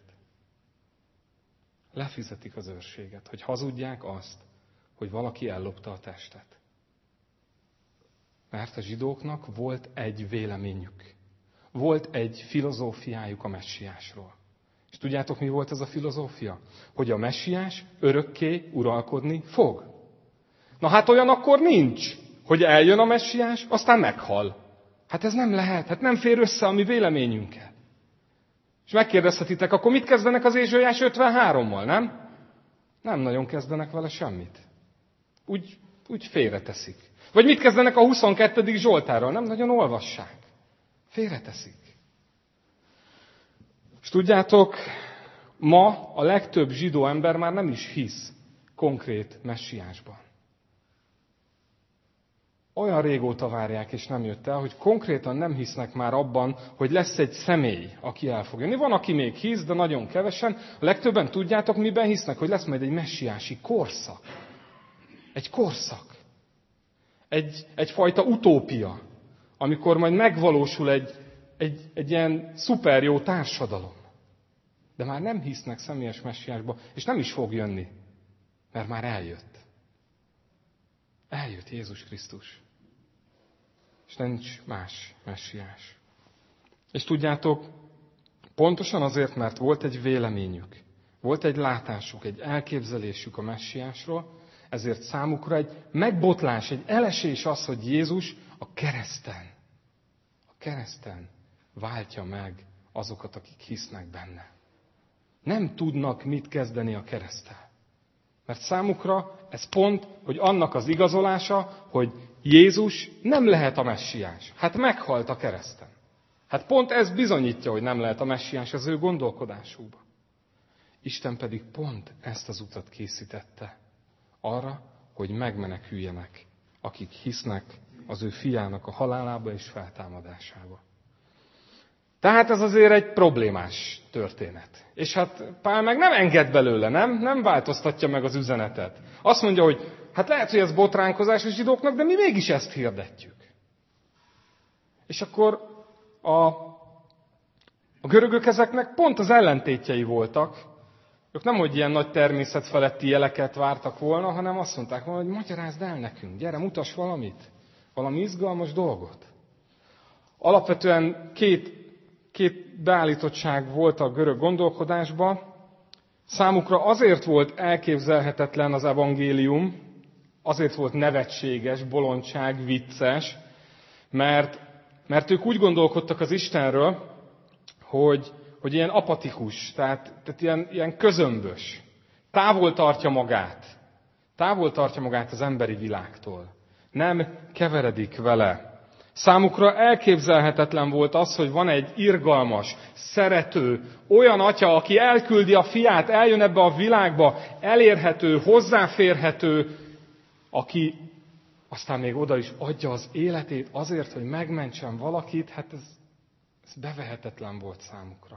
Lefizetik az őrséget, hogy hazudják azt, hogy valaki ellopta a testet. Mert a zsidóknak volt egy véleményük. Volt egy filozófiájuk a messiásról. És tudjátok, mi volt ez a filozófia? Hogy a messiás örökké uralkodni fog. Na hát olyan akkor nincs, hogy eljön a messiás, aztán meghal. Hát ez nem lehet, hát nem fér össze a mi véleményünkkel. És megkérdezhetitek, akkor mit kezdenek az Ézsaiás ötvenhárommal, nem? Nem nagyon kezdenek vele semmit. Úgy, úgy félreteszik. Vagy mit kezdenek a huszonkettedik Zsoltárral? Nem nagyon olvassák. Félreteszik. És tudjátok, ma a legtöbb zsidó ember már nem is hisz konkrét messiásban. Olyan régóta várják, és nem jött el, hogy konkrétan nem hisznek már abban, hogy lesz egy személy, aki el fog jönni. Van, aki még hisz, de nagyon kevesen. A legtöbben tudjátok, miben hisznek, hogy lesz majd egy messiási korszak. Egy korszak. Egy, egyfajta utópia, amikor majd megvalósul egy, egy, egy ilyen szuper jó társadalom. De már nem hisznek személyes messiásba, és nem is fog jönni, mert már eljött. Eljött Jézus Krisztus. És nincs más messiás. És tudjátok, pontosan azért, mert volt egy véleményük, volt egy látásuk, egy elképzelésük a messiásról, ezért számukra egy megbotlás, egy elesés az, hogy Jézus a kereszten, a kereszten váltja meg azokat, akik hisznek benne. Nem tudnak mit kezdeni a kereszttel. Mert számukra ez pont, hogy annak az igazolása, hogy Jézus nem lehet a messiás. Hát meghalt a kereszten. Hát pont ez bizonyítja, hogy nem lehet a messiás az ő gondolkodásukba. Isten pedig pont ezt az utat készítette. Arra, hogy megmeneküljenek, akik hisznek az ő fiának a halálába és feltámadásába. Tehát ez azért egy problémás történet. És hát Pál meg nem enged belőle, nem? Nem változtatja meg az üzenetet. Azt mondja, hogy hát lehet, hogy ez botránkozás a zsidóknak, de mi mégis ezt hirdetjük. És akkor a, a görögök ezeknek pont az ellentétjei voltak. Ők nem, hogy ilyen nagy természetfeletti jeleket vártak volna, hanem azt mondták volna, hogy magyarázd el nekünk, gyere, mutass valamit, valami izgalmas dolgot. Alapvetően két Két beállítottság volt a görög gondolkodásban. Számukra azért volt elképzelhetetlen az evangélium, azért volt nevetséges, bolondság, vicces, mert, mert ők úgy gondolkodtak az Istenről, hogy, hogy ilyen apatikus, tehát, tehát ilyen, ilyen közömbös, távol tartja magát, távol tartja magát az emberi világtól. Nem keveredik vele. Számukra elképzelhetetlen volt az, hogy van egy irgalmas, szerető, olyan atya, aki elküldi a fiát, eljön ebbe a világba, elérhető, hozzáférhető, aki aztán még oda is adja az életét azért, hogy megmentsen valakit, hát ez, ez bevehetetlen volt számukra.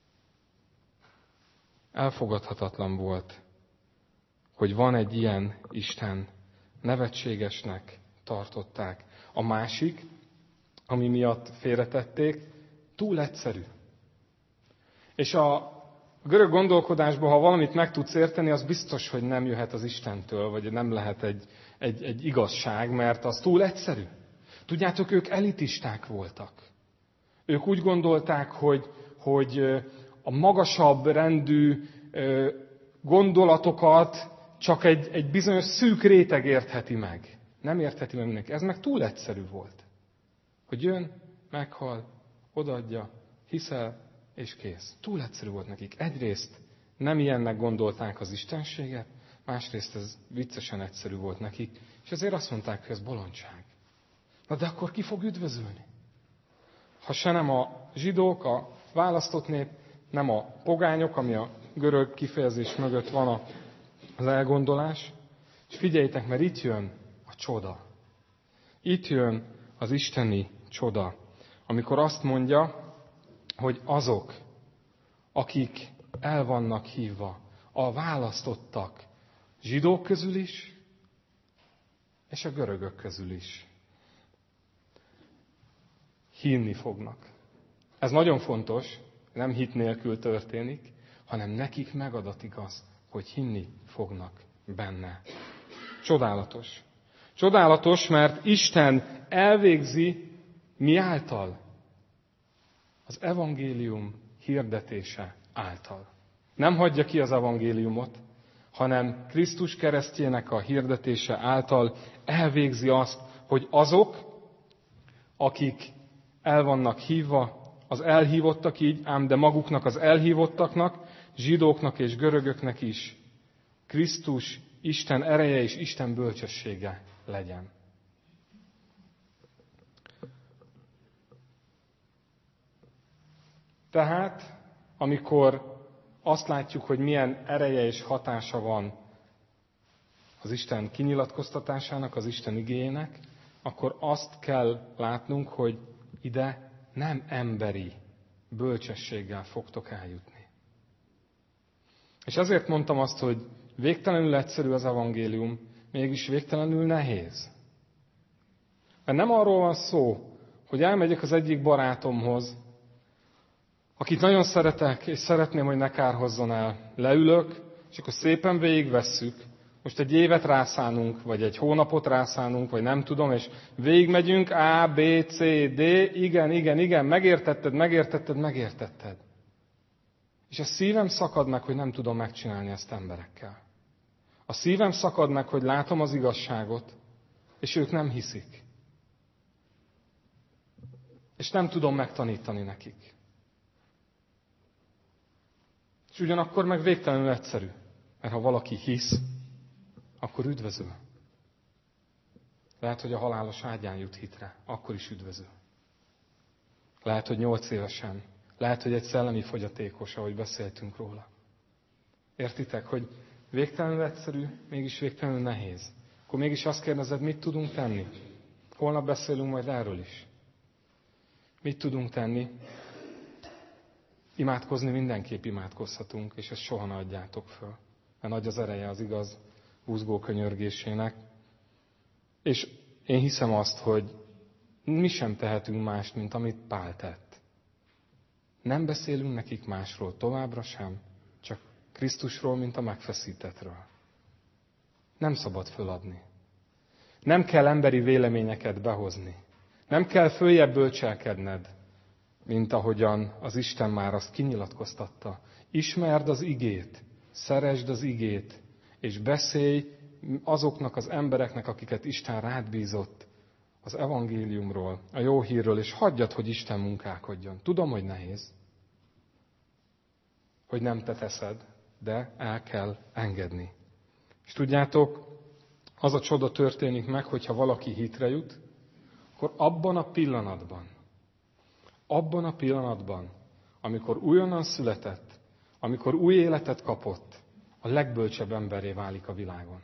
Elfogadhatatlan volt, hogy van egy ilyen Isten, nevetségesnek tartották. A másik, ami miatt félretették, túl egyszerű. És a görög gondolkodásban, ha valamit meg tudsz érteni, az biztos, hogy nem jöhet az Istentől, vagy nem lehet egy, egy, egy igazság, mert az túl egyszerű. Tudjátok, ők elitisták voltak. Ők úgy gondolták, hogy, hogy a magasabb rendű gondolatokat csak egy, egy bizonyos szűk réteg értheti meg. Nem értheti meg mindenki. Ez meg túl egyszerű volt. Hogy jön, meghal, odaadja, hiszel, és kész. Túl egyszerű volt nekik. Egyrészt nem ilyennek gondolták az istenséget, másrészt ez viccesen egyszerű volt nekik, és ezért azt mondták, hogy ez bolondság. Na de akkor ki fog üdvözülni? Ha se nem a zsidók, a választott nép, nem a pogányok, ami a görög kifejezés mögött van az elgondolás. És figyeljétek, mert itt jön a csoda. Itt jön az isteni csoda, amikor azt mondja, hogy azok, akik el vannak hívva, a választottak, zsidók közül is, és a görögök közül is hinni fognak. Ez nagyon fontos, nem hit nélkül történik, hanem nekik megadatik az, hogy hinni fognak benne. Csodálatos. Csodálatos, mert Isten elvégzi mi által? Az evangélium hirdetése által. Nem hagyja ki az evangéliumot, hanem Krisztus keresztjének a hirdetése által elvégzi azt, hogy azok, akik el vannak hívva, az elhívottak így, ám de maguknak az elhívottaknak, zsidóknak és görögöknek is Krisztus, Isten ereje és Isten bölcsessége legyen. Tehát, amikor azt látjuk, hogy milyen ereje és hatása van az Isten kinyilatkoztatásának, az Isten igéjének, akkor azt kell látnunk, hogy ide nem emberi bölcsességgel fogtok eljutni. És ezért mondtam azt, hogy végtelenül egyszerű az evangélium, mégis végtelenül nehéz. Mert nem arról van szó, hogy elmegyek az egyik barátomhoz, akit nagyon szeretek, és szeretném, hogy ne kárhozzon el. Leülök, és akkor szépen végigvesszük. Most egy évet rászánunk, vagy egy hónapot rászánunk, vagy nem tudom, és végigmegyünk A, B, C, D, igen, igen, igen, megértetted, megértetted, megértetted. És a szívem szakad meg, hogy nem tudom megcsinálni ezt emberekkel. A szívem szakad meg, hogy látom az igazságot, és ők nem hiszik. És nem tudom megtanítani nekik. És ugyanakkor meg végtelenül egyszerű. Mert ha valaki hisz, akkor üdvözül. Lehet, hogy a halálos ágyán jut hitre, akkor is üdvözül. Lehet, hogy nyolc évesen. Lehet, hogy egy szellemi fogyatékos, ahogy beszéltünk róla. Értitek, hogy végtelenül egyszerű, mégis végtelenül nehéz. Akkor mégis azt kérdezed, mit tudunk tenni? Holnap beszélünk majd erről is. Mit tudunk tenni? Imádkozni mindenképp imádkozhatunk, és ezt soha ne adjátok föl. Mert nagy az ereje az igaz buzgó könyörgésének. És én hiszem azt, hogy mi sem tehetünk mást, mint amit Pál tett. Nem beszélünk nekik másról továbbra sem, csak Krisztusról, mint a megfeszítettről. Nem szabad föladni. Nem kell emberi véleményeket behozni. Nem kell följebb bölcselkedned, mint ahogyan az Isten már azt kinyilatkoztatta. Ismerd az igét, szeresd az igét, és beszélj azoknak az embereknek, akiket Isten rád bízott, az evangéliumról, a jó hírről, és hagyjad, hogy Isten munkálkodjon. Tudom, hogy nehéz, hogy nem te teszed, de el kell engedni. És tudjátok, az a csoda történik meg, hogyha valaki hitre jut, akkor abban a pillanatban, abban a pillanatban, amikor újonnan született, amikor új életet kapott, a legbölcsebb emberré válik a világon.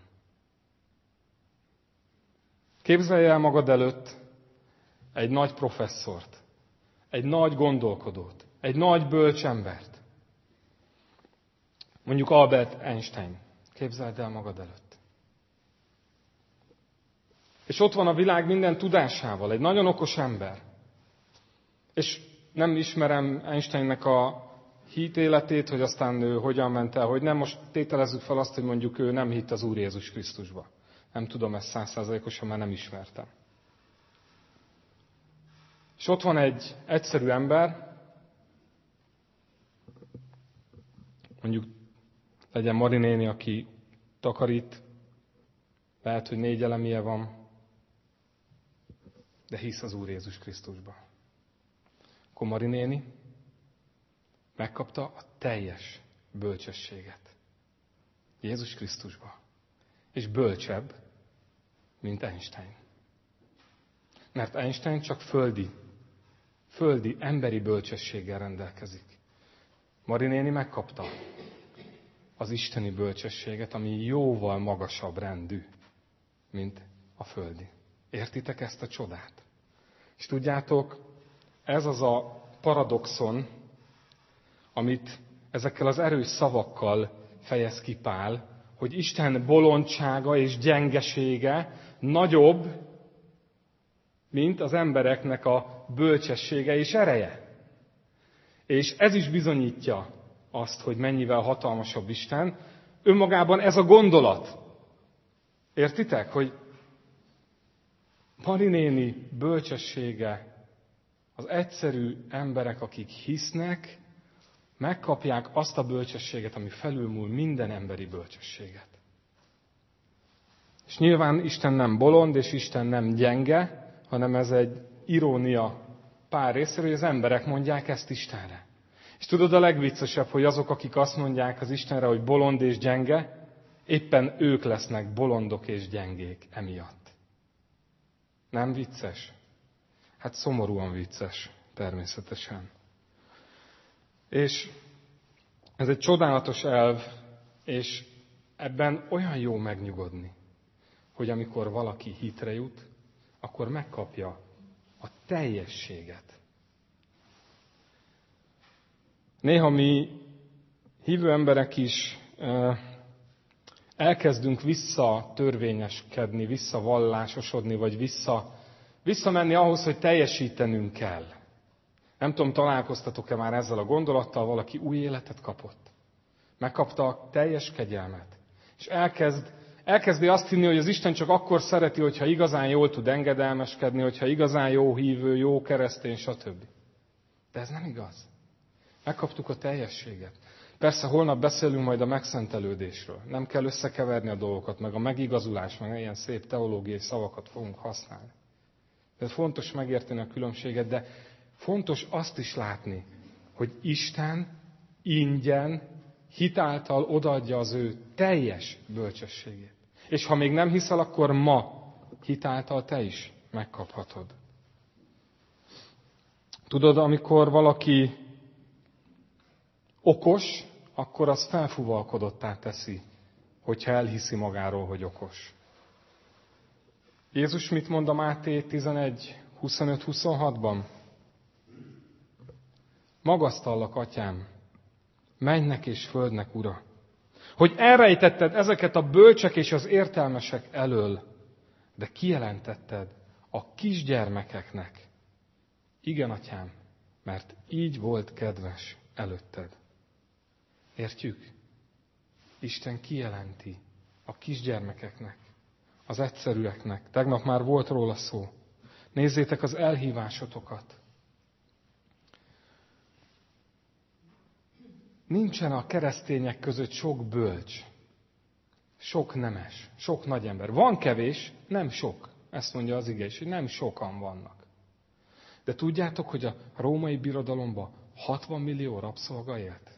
Képzelj el magad előtt egy nagy professzort, egy nagy gondolkodót, egy nagy bölcsembert. Mondjuk Albert Einstein. Képzeld el magad előtt. És ott van a világ minden tudásával, egy nagyon okos ember. És nem ismerem Einsteinnek a hitéletét, hogy aztán ő hogyan ment el, hogy nem. Most tételezzük fel azt, hogy mondjuk ő nem hitt az Úr Jézus Krisztusba. Nem tudom ezt százszázalékosan, mert nem ismertem. És ott van egy egyszerű ember, mondjuk legyen Mari néni, aki takarít, lehet, hogy négy elemije van, de hisz az Úr Jézus Krisztusba. Akkor Mari néni megkapta a teljes bölcsességet Jézus Krisztusba. És bölcsebb, mint Einstein. Mert Einstein csak földi, földi, emberi bölcsességgel rendelkezik. Mari néni megkapta az isteni bölcsességet, ami jóval magasabb rendű, mint a földi. Értitek ezt a csodát? És tudjátok, ez az a paradoxon, amit ezekkel az erős szavakkal fejez ki Pál, hogy Isten bolondsága és gyengesége nagyobb, mint az embereknek a bölcsessége és ereje. És ez is bizonyítja azt, hogy mennyivel hatalmasabb Isten. Önmagában ez a gondolat. Értitek, hogy Mari néni bölcsessége, az egyszerű emberek, akik hisznek, megkapják azt a bölcsességet, ami felülmúl minden emberi bölcsességet. És nyilván Isten nem bolond, és Isten nem gyenge, hanem ez egy irónia Pál részéről, hogy az emberek mondják ezt Istenre. És tudod, a legviccesebb, hogy azok, akik azt mondják az Istenre, hogy bolond és gyenge, éppen ők lesznek bolondok és gyengék emiatt. Nem vicces? Hát szomorúan vicces, természetesen. És ez egy csodálatos elv, és ebben olyan jó megnyugodni, hogy amikor valaki hitre jut, akkor megkapja a teljességet. Néha mi hívő emberek is elkezdünk visszatörvényeskedni, visszavallásosodni, vagy vissza, visszamenni ahhoz, hogy teljesítenünk kell. Nem tudom, találkoztatok-e már ezzel a gondolattal, valaki új életet kapott. Megkapta a teljes kegyelmet. És elkezd, elkezdi azt hinni, hogy az Isten csak akkor szereti, hogyha igazán jól tud engedelmeskedni, hogyha igazán jó hívő, jó keresztény, stb. De ez nem igaz. Megkaptuk a teljességet. Persze holnap beszélünk majd a megszentelődésről. Nem kell összekeverni a dolgokat, meg a megigazulás, meg ilyen szép teológiai szavakat fogunk használni. De fontos megérteni a különbséget, de fontos azt is látni, hogy Isten ingyen, hitáltal odaadja az ő teljes bölcsességét. És ha még nem hiszel, akkor ma hitáltal te is megkaphatod. Tudod, amikor valaki okos, akkor az felfúvalkodottá teszi, hogyha elhiszi magáról, hogy okos. Jézus mit mond a Máté tizenegy huszonöt huszonhatban? Magasztallak, Atyám, mennynek és földnek Ura, hogy elrejtetted ezeket a bölcsek és az értelmesek elől, de kijelentetted a kisgyermekeknek. Igen, Atyám, mert így volt kedves előtted. Értjük? Isten kijelenti a kisgyermekeknek, az egyszerűeknek. Tegnap már volt róla szó. Nézzétek az elhívásotokat. Nincsen a keresztények között sok bölcs, sok nemes, sok nagy ember. Van kevés, nem sok. Ezt mondja az ige is, hogy nem sokan vannak. De tudjátok, hogy a római birodalomban hatvan millió rabszolga élt?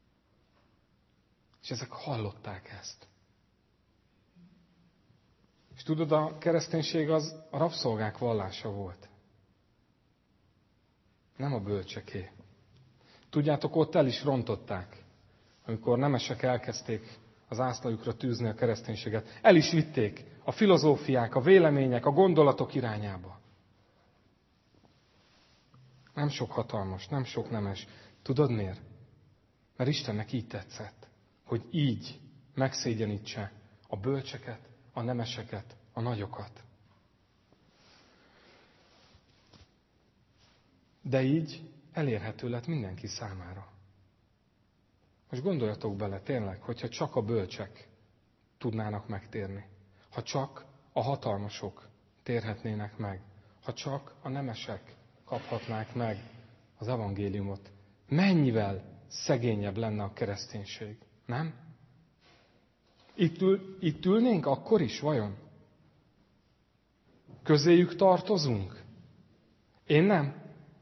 És ezek hallották ezt. És tudod, a kereszténység az a rabszolgák vallása volt. Nem a bölcseké. Tudjátok, ott el is rontották, amikor nemesek elkezdték az ászlajukra tűzni a kereszténységet. El is vitték a filozófiák, a vélemények, a gondolatok irányába. Nem sok hatalmas, nem sok nemes. Tudod miért? Mert Istennek így tetszett, hogy így megszégyenítse a bölcseket, a nemeseket, a nagyokat. De így elérhető lett mindenki számára. Most gondoljatok bele tényleg, hogyha csak a bölcsek tudnának megtérni. Ha csak a hatalmasok térhetnének meg. Ha csak a nemesek kaphatnák meg az evangéliumot. Mennyivel szegényebb lenne a kereszténység, nem? Itt, ül, itt ülnénk akkor is, vajon? Közéjük tartozunk? Én nem.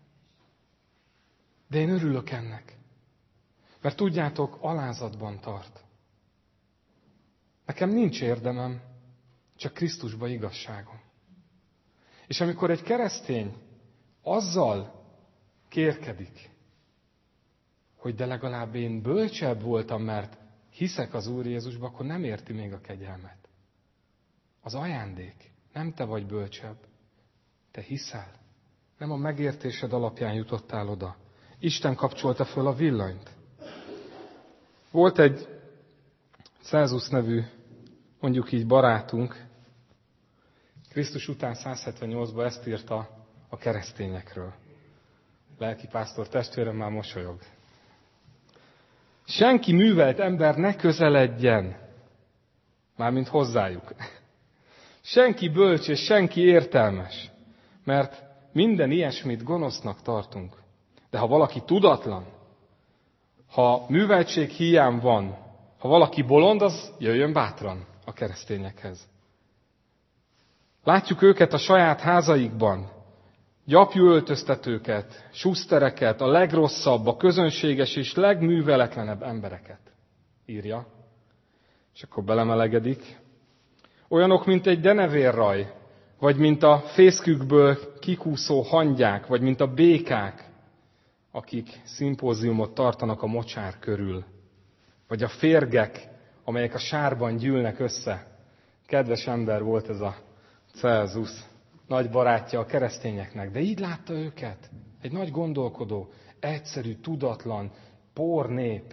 De én örülök ennek. Mert tudjátok, alázatban tart. Nekem nincs érdemem, csak Krisztusba igazságom. És amikor egy keresztény azzal kérkedik, hogy de legalább én bölcsebb voltam, mert hiszek az Úr Jézusba, akkor nem érti még a kegyelmet. Az ajándék. Nem te vagy bölcsebb. Te hiszel. Nem a megértésed alapján jutottál oda. Isten kapcsolta föl a villanyt. Volt egy Celsus nevű, mondjuk így barátunk, Krisztus után százhetvennyolcban ezt írta a keresztényekről. Lelkipásztor testvérem már mosolyog. Senki művelt ember ne közeledjen, mármint hozzájuk. Senki bölcs és senki értelmes, mert minden ilyesmit gonosznak tartunk. De ha valaki tudatlan, ha műveltség hiány van, ha valaki bolond, az jöjjön bátran a keresztényekhez. Látjuk őket a saját házaikban, gyapjú öltöztetőket, susztereket, a legrosszabb, a közönséges és legműveletlenebb embereket, írja. És akkor belemelegedik. Olyanok, mint egy denevérraj, vagy mint a fészkükből kikúszó hangyák, vagy mint a békák, akik szimpóziumot tartanak a mocsár körül, vagy a férgek, amelyek a sárban gyűlnek össze. Kedves ember volt ez a Celsus, nagy barátja a keresztényeknek, de így látta őket. Egy nagy gondolkodó, egyszerű, tudatlan, por nép.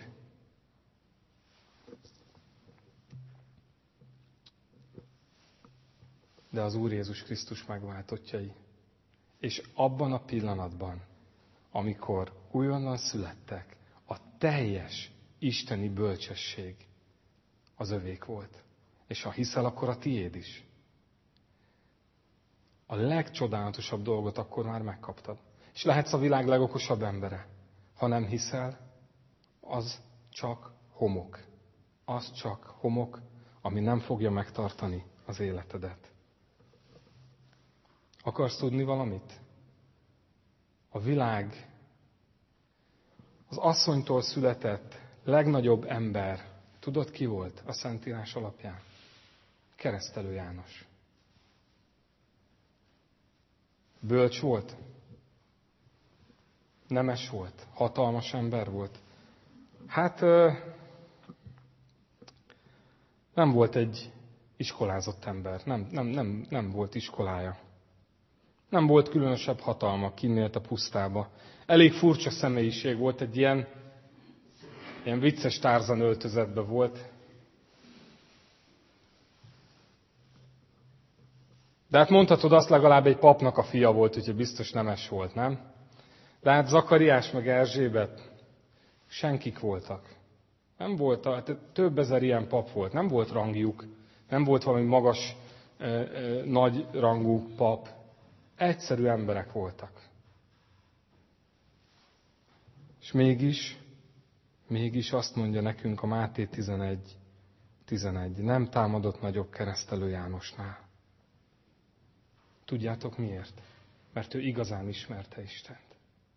De az Úr Jézus Krisztus megváltottjai. És abban a pillanatban, amikor újonnan születtek, a teljes isteni bölcsesség az övék volt. És ha hiszel, akkor a tiéd is. A legcsodálatosabb dolgot akkor már megkaptad. És lehetsz a világ legokosabb embere. Ha nem hiszel, az csak homok. Az csak homok, ami nem fogja megtartani az életedet. Akarsz tudni valamit? A világ az asszonytól született legnagyobb ember, tudod ki volt a Szentírás alapján? Keresztelő János. Bölcs volt? Nemes volt? Hatalmas ember volt? Hát nem volt egy iskolázott ember, nem, nem, nem, nem volt iskolája. Nem volt különösebb hatalma, kinnélt a pusztába. Elég furcsa személyiség volt, egy ilyen, ilyen vicces Tarzan öltözetben volt. De hát mondhatod, azt legalább egy papnak a fia volt, úgyhogy biztos nemes volt, nem? De hát Zakariás meg Erzsébet senkik voltak. Nem volt, hát több ezer ilyen pap volt, nem volt rangjuk, nem volt valami magas, nagy rangú pap. Egyszerű emberek voltak. És mégis, mégis azt mondja nekünk a Máté tizenegy tizenegy, nem támadott nagyobb Keresztelő Jánosnál. Tudjátok miért? Mert ő igazán ismerte Istent.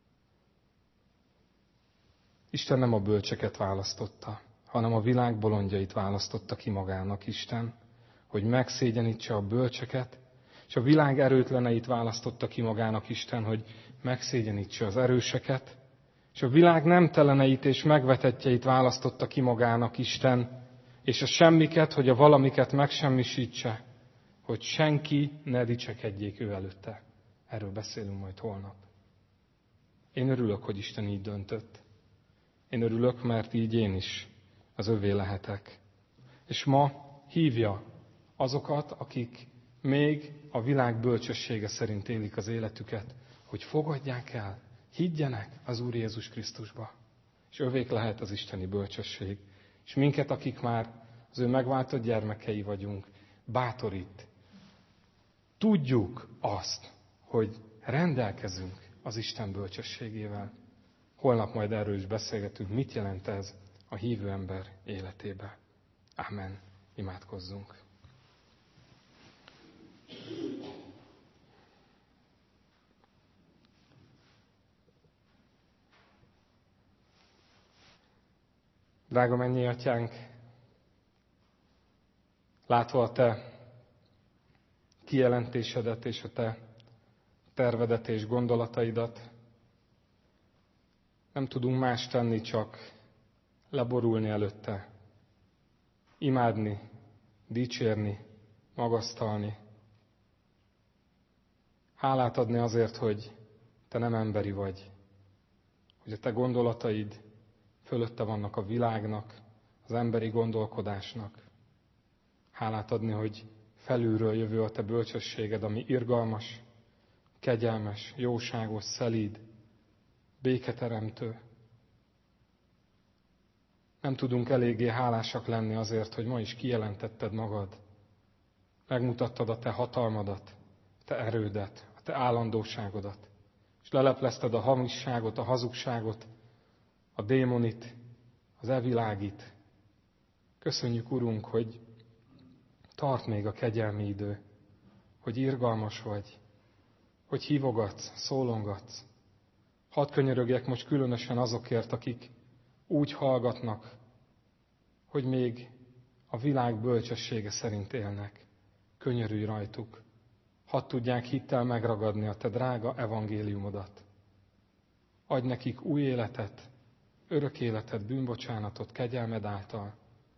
Isten nem a bölcseket választotta, hanem a világ bolondjait választotta ki magának Isten, hogy megszégyenítse a bölcseket, és a világ erőtleneit választotta ki magának Isten, hogy megszégyenítse az erőseket, és a világ nemteleneit és megvetettjeit választotta ki magának Isten, és a semmiket, hogy a valamiket megsemmisítse, hogy senki ne dicsekedjék ő előtte. Erről beszélünk majd holnap. Én örülök, hogy Isten így döntött. Én örülök, mert így én is az övé lehetek. És ma hívja azokat, akik még a világ bölcsessége szerint élik az életüket, hogy fogadják el, higgyenek az Úr Jézus Krisztusba. És övék lehet az isteni bölcsesség. És minket, akik már az ő megváltott gyermekei vagyunk, bátorít. Tudjuk azt, hogy rendelkezünk az Isten bölcsességével. Holnap majd erről is beszélgetünk, mit jelent ez a hívő ember életébe. Amen. Imádkozzunk. Drága mennyei Atyánk, látva a Te kijelentésedet és a Te tervedet és gondolataidat, nem tudunk más tenni, csak leborulni előtte, imádni, dicsérni, magasztalni, hálát adni azért, hogy Te nem emberi vagy, hogy a Te gondolataid fölötte vannak a világnak, az emberi gondolkodásnak. Hálát adni, hogy felülről jövő a Te bölcsességed, ami irgalmas, kegyelmes, jóságos, szelíd, béketeremtő. Nem tudunk eléggé hálásak lenni azért, hogy ma is kijelentetted magad. Megmutattad a Te hatalmadat, a Te erődet, a Te állandóságodat. És leleplezted a hamisságot, a hazugságot, a démonit, az evilágit. Köszönjük, Urunk, hogy tart még a kegyelmi idő, hogy irgalmas vagy, hogy hívogatsz, szólongatsz. Hadd könyörögjek most különösen azokért, akik úgy hallgatnak, hogy még a világ bölcsessége szerint élnek. Könyörülj rajtuk. Hadd tudják hittel megragadni a Te drága evangéliumodat. Adj nekik új életet, örök életet, bűnbocsánatot, kegyelmed által.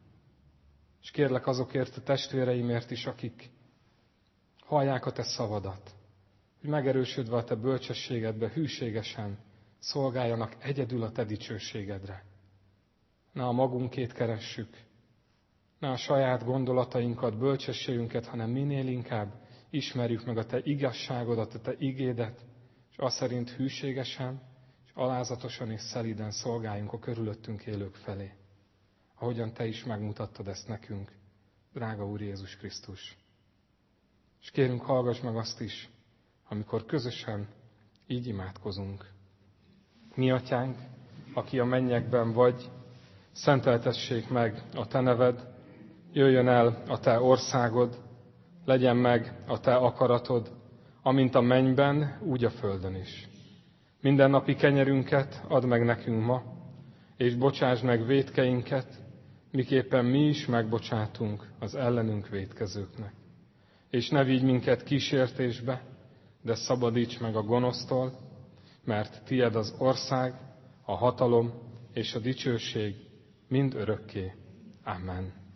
És kérlek azokért a testvéreimért is, akik hallják a Te szavadat, hogy megerősödve a Te bölcsességedbe hűségesen szolgáljanak egyedül a Te dicsőségedre. Ne a magunkét keressük, ne a saját gondolatainkat, bölcsességünket, hanem minél inkább ismerjük meg a Te igazságodat, a Te igédet, és azt szerint hűségesen, és alázatosan és szelíden szolgáljunk a körülöttünk élők felé. Ahogyan Te is megmutattad ezt nekünk, drága Úr Jézus Krisztus. És kérünk, hallgass meg azt is, amikor közösen így imádkozunk. Mi, Atyánk, aki a mennyekben vagy, szenteltessék meg a Te neved, jöjjön el a Te országod, legyen meg a Te akaratod, amint a mennyben, úgy a földön is. Mindennapi kenyerünket add meg nekünk ma, és bocsásd meg vétkeinket, miképpen mi is megbocsátunk az ellenünk vétkezőknek. És ne vigy minket kísértésbe, de szabadíts meg a gonosztól, mert tied az ország, a hatalom és a dicsőség mind örökké. Amen.